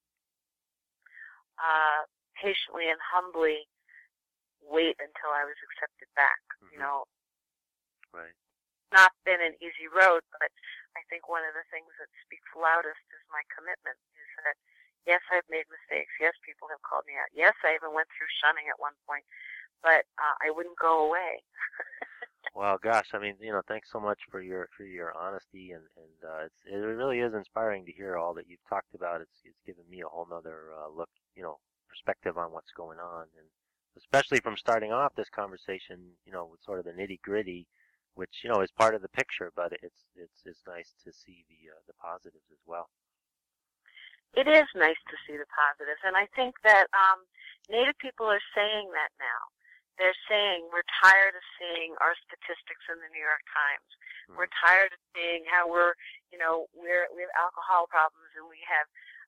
uh, patiently and humbly wait until I was accepted back. Mm-hmm. You know, Right. not been an easy road, but I think one of the things that speaks loudest is my commitment. Is that yes, I've made mistakes. Yes, people have called me out. Yes, I even went through shunning at one point. But uh, I wouldn't go away. Well, gosh, I mean, you know, thanks so much for your for your honesty, and and uh, it's it really is inspiring to hear all that you've talked about. It's it's given me a whole nother uh, look, you know, perspective on what's going on, and especially from starting off this conversation, you know, with sort of the nitty gritty, which, you know, is part of the picture, but it's it's it's nice to see the uh, the positives as well. It is nice to see the positives, and I think that um, Native people are saying that now. They're saying we're tired of seeing our statistics in the New York Times. Mm-hmm. We're tired of seeing how we're, you know, we're we have alcohol problems and we have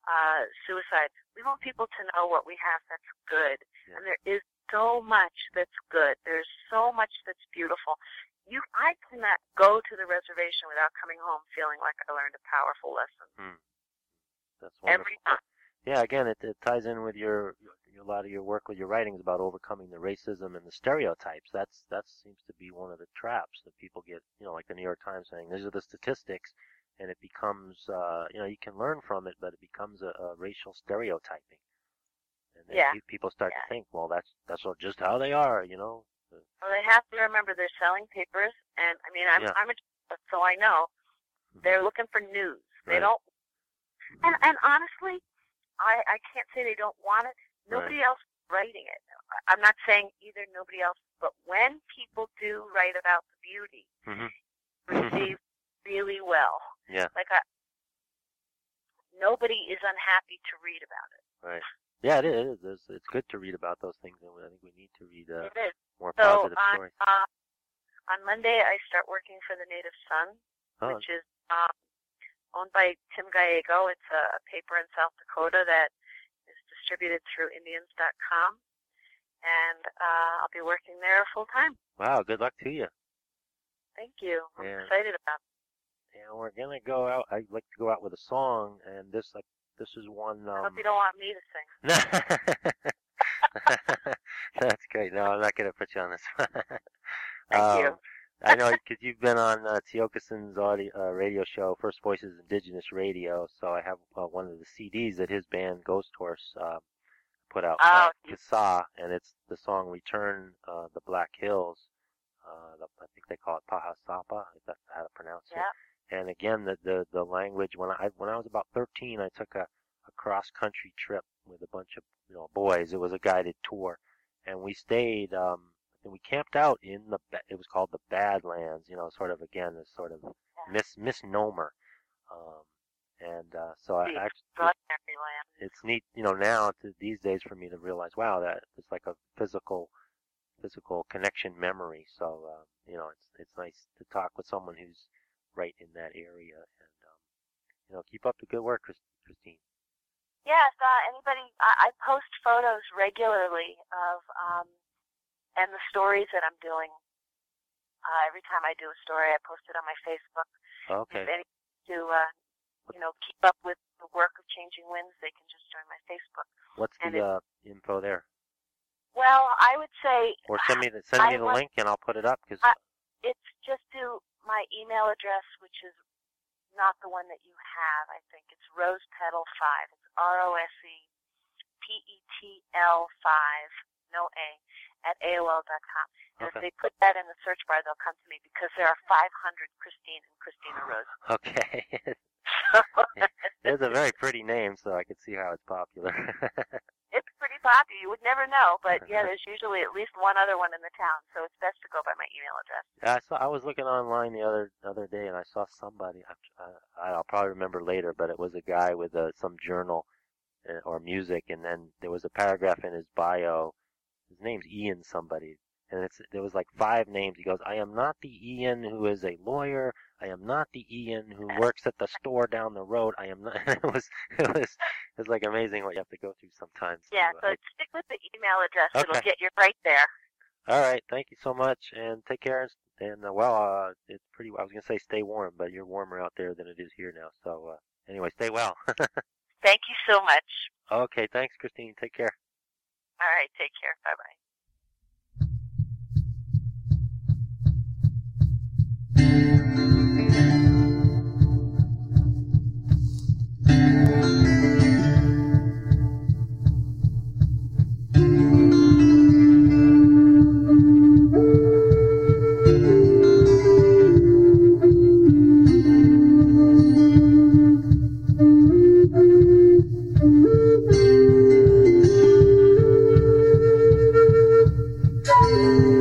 uh, suicides. We want people to know what we have that's good. Yeah. And there is so much that's good. There's so much that's beautiful. You, I cannot go to the reservation without coming home feeling like I learned a powerful lesson. Hmm. That's wonderful. Every time. Yeah, again, it, it ties in with your, your a lot of your work with your writings about overcoming the racism and the stereotypes. That's that seems to be one of the traps that people get. You know, like the New York Times saying, "These are the statistics," and it becomes, uh, you know, you can learn from it, but it becomes a, a racial stereotyping. And then Yeah. people start yeah. to think, well, that's that's just how they are, you know. Well, they have to remember they're selling papers, and I mean, I'm Yeah. I'm a journalist, so I know they're looking for news. They Right. don't, and and honestly, I I can't say they don't want it. Nobody Right. else is writing it. I'm not saying either nobody else, but when people do write about the beauty, Mm-hmm. received really well. Yeah. Like I, nobody is unhappy to read about it. Right. Yeah, it is. It's, it's good to read about those things, and I think we need to read uh, It is. more So positive on stories. uh, on Monday, I start working for the Native Sun, Oh, which is um, owned by Tim Gallego. It's a paper in South Dakota that is distributed through Indians dot com, and uh, I'll be working there full time. wow, good luck to you. Thank you. I'm Yeah. excited about it. And we're gonna go out. I'd like to go out with a song, and this like this is one. I hope Um, you don't want me to sing. That's great. No, I'm not gonna put you on this one. Thank um, you. I know because you've been on uh, Teokason's audio, uh, radio show, First Voices Indigenous Radio. So I have uh, one of the C Ds that his band Ghost Horse uh, put out, Oh, uh, Kisa, and it's the song "Return uh, the Black Hills." Uh, the, I think they call it Pahasapa, if that's how to pronounce it. Yeah. And again, the, the the language. When I when I was about thirteen, I took a, a cross country trip with a bunch of you know boys. It was a guided tour, and we stayed. Um, and we camped out in the. It was called the Badlands. You know, sort of again, a sort of mis misnomer. Um, and uh, so I The actually, extraordinary land. it's neat. You know, now to these days for me to realize, wow, that it's like a physical. physical connection memory. So uh, you know, it's it's nice to talk with someone who's right in that area, and um, you know, keep up the good work, Christine. Yes, uh, anybody, I, I post photos regularly of, um, and the stories that I'm doing. Uh, every time I do a story, I post it on my Facebook. Okay. If any to, uh, you know, keep up with the work of Changing Winds, they can just join my Facebook. What's and the uh, info there? Well, I would say, Or send me the send I me the want- link, and I'll put it up because I- it's just to my email address, which is not the one that you have, I think. It's rosepetal five. It's R O S E P E T L five, no A, at A O L dot com. And Okay. if they put that in the search bar, they'll come to me because there are five hundred Christine and Christina Rose. okay. It's a very pretty name, so I can see how it's popular. It's pretty popular. You would never know, but yeah, there's usually at least one other one in the town, so it's best to go by my email address. Yeah, I saw. I was looking online the other other day, and I saw somebody. I, I'll probably remember later, but it was a guy with uh, some journal uh, or music, and then there was a paragraph in his bio. His name's Ian somebody, and it's there was like five names. He goes, "I am not the Ian who is a lawyer. I am not the Ian who works at the store down the road. I am not." it was it was it was like amazing what you have to go through sometimes. Yeah, to, so uh, stick with the email address. Okay. It'll get you right there. All right, thank you so much, and take care. And uh, well, uh, it's pretty. I was gonna say stay warm, but you're warmer out there than it is here now. So uh, anyway, stay well. Thank you so much. Okay, thanks, Christine. Take care. All right, take care. Bye-bye. Thank you.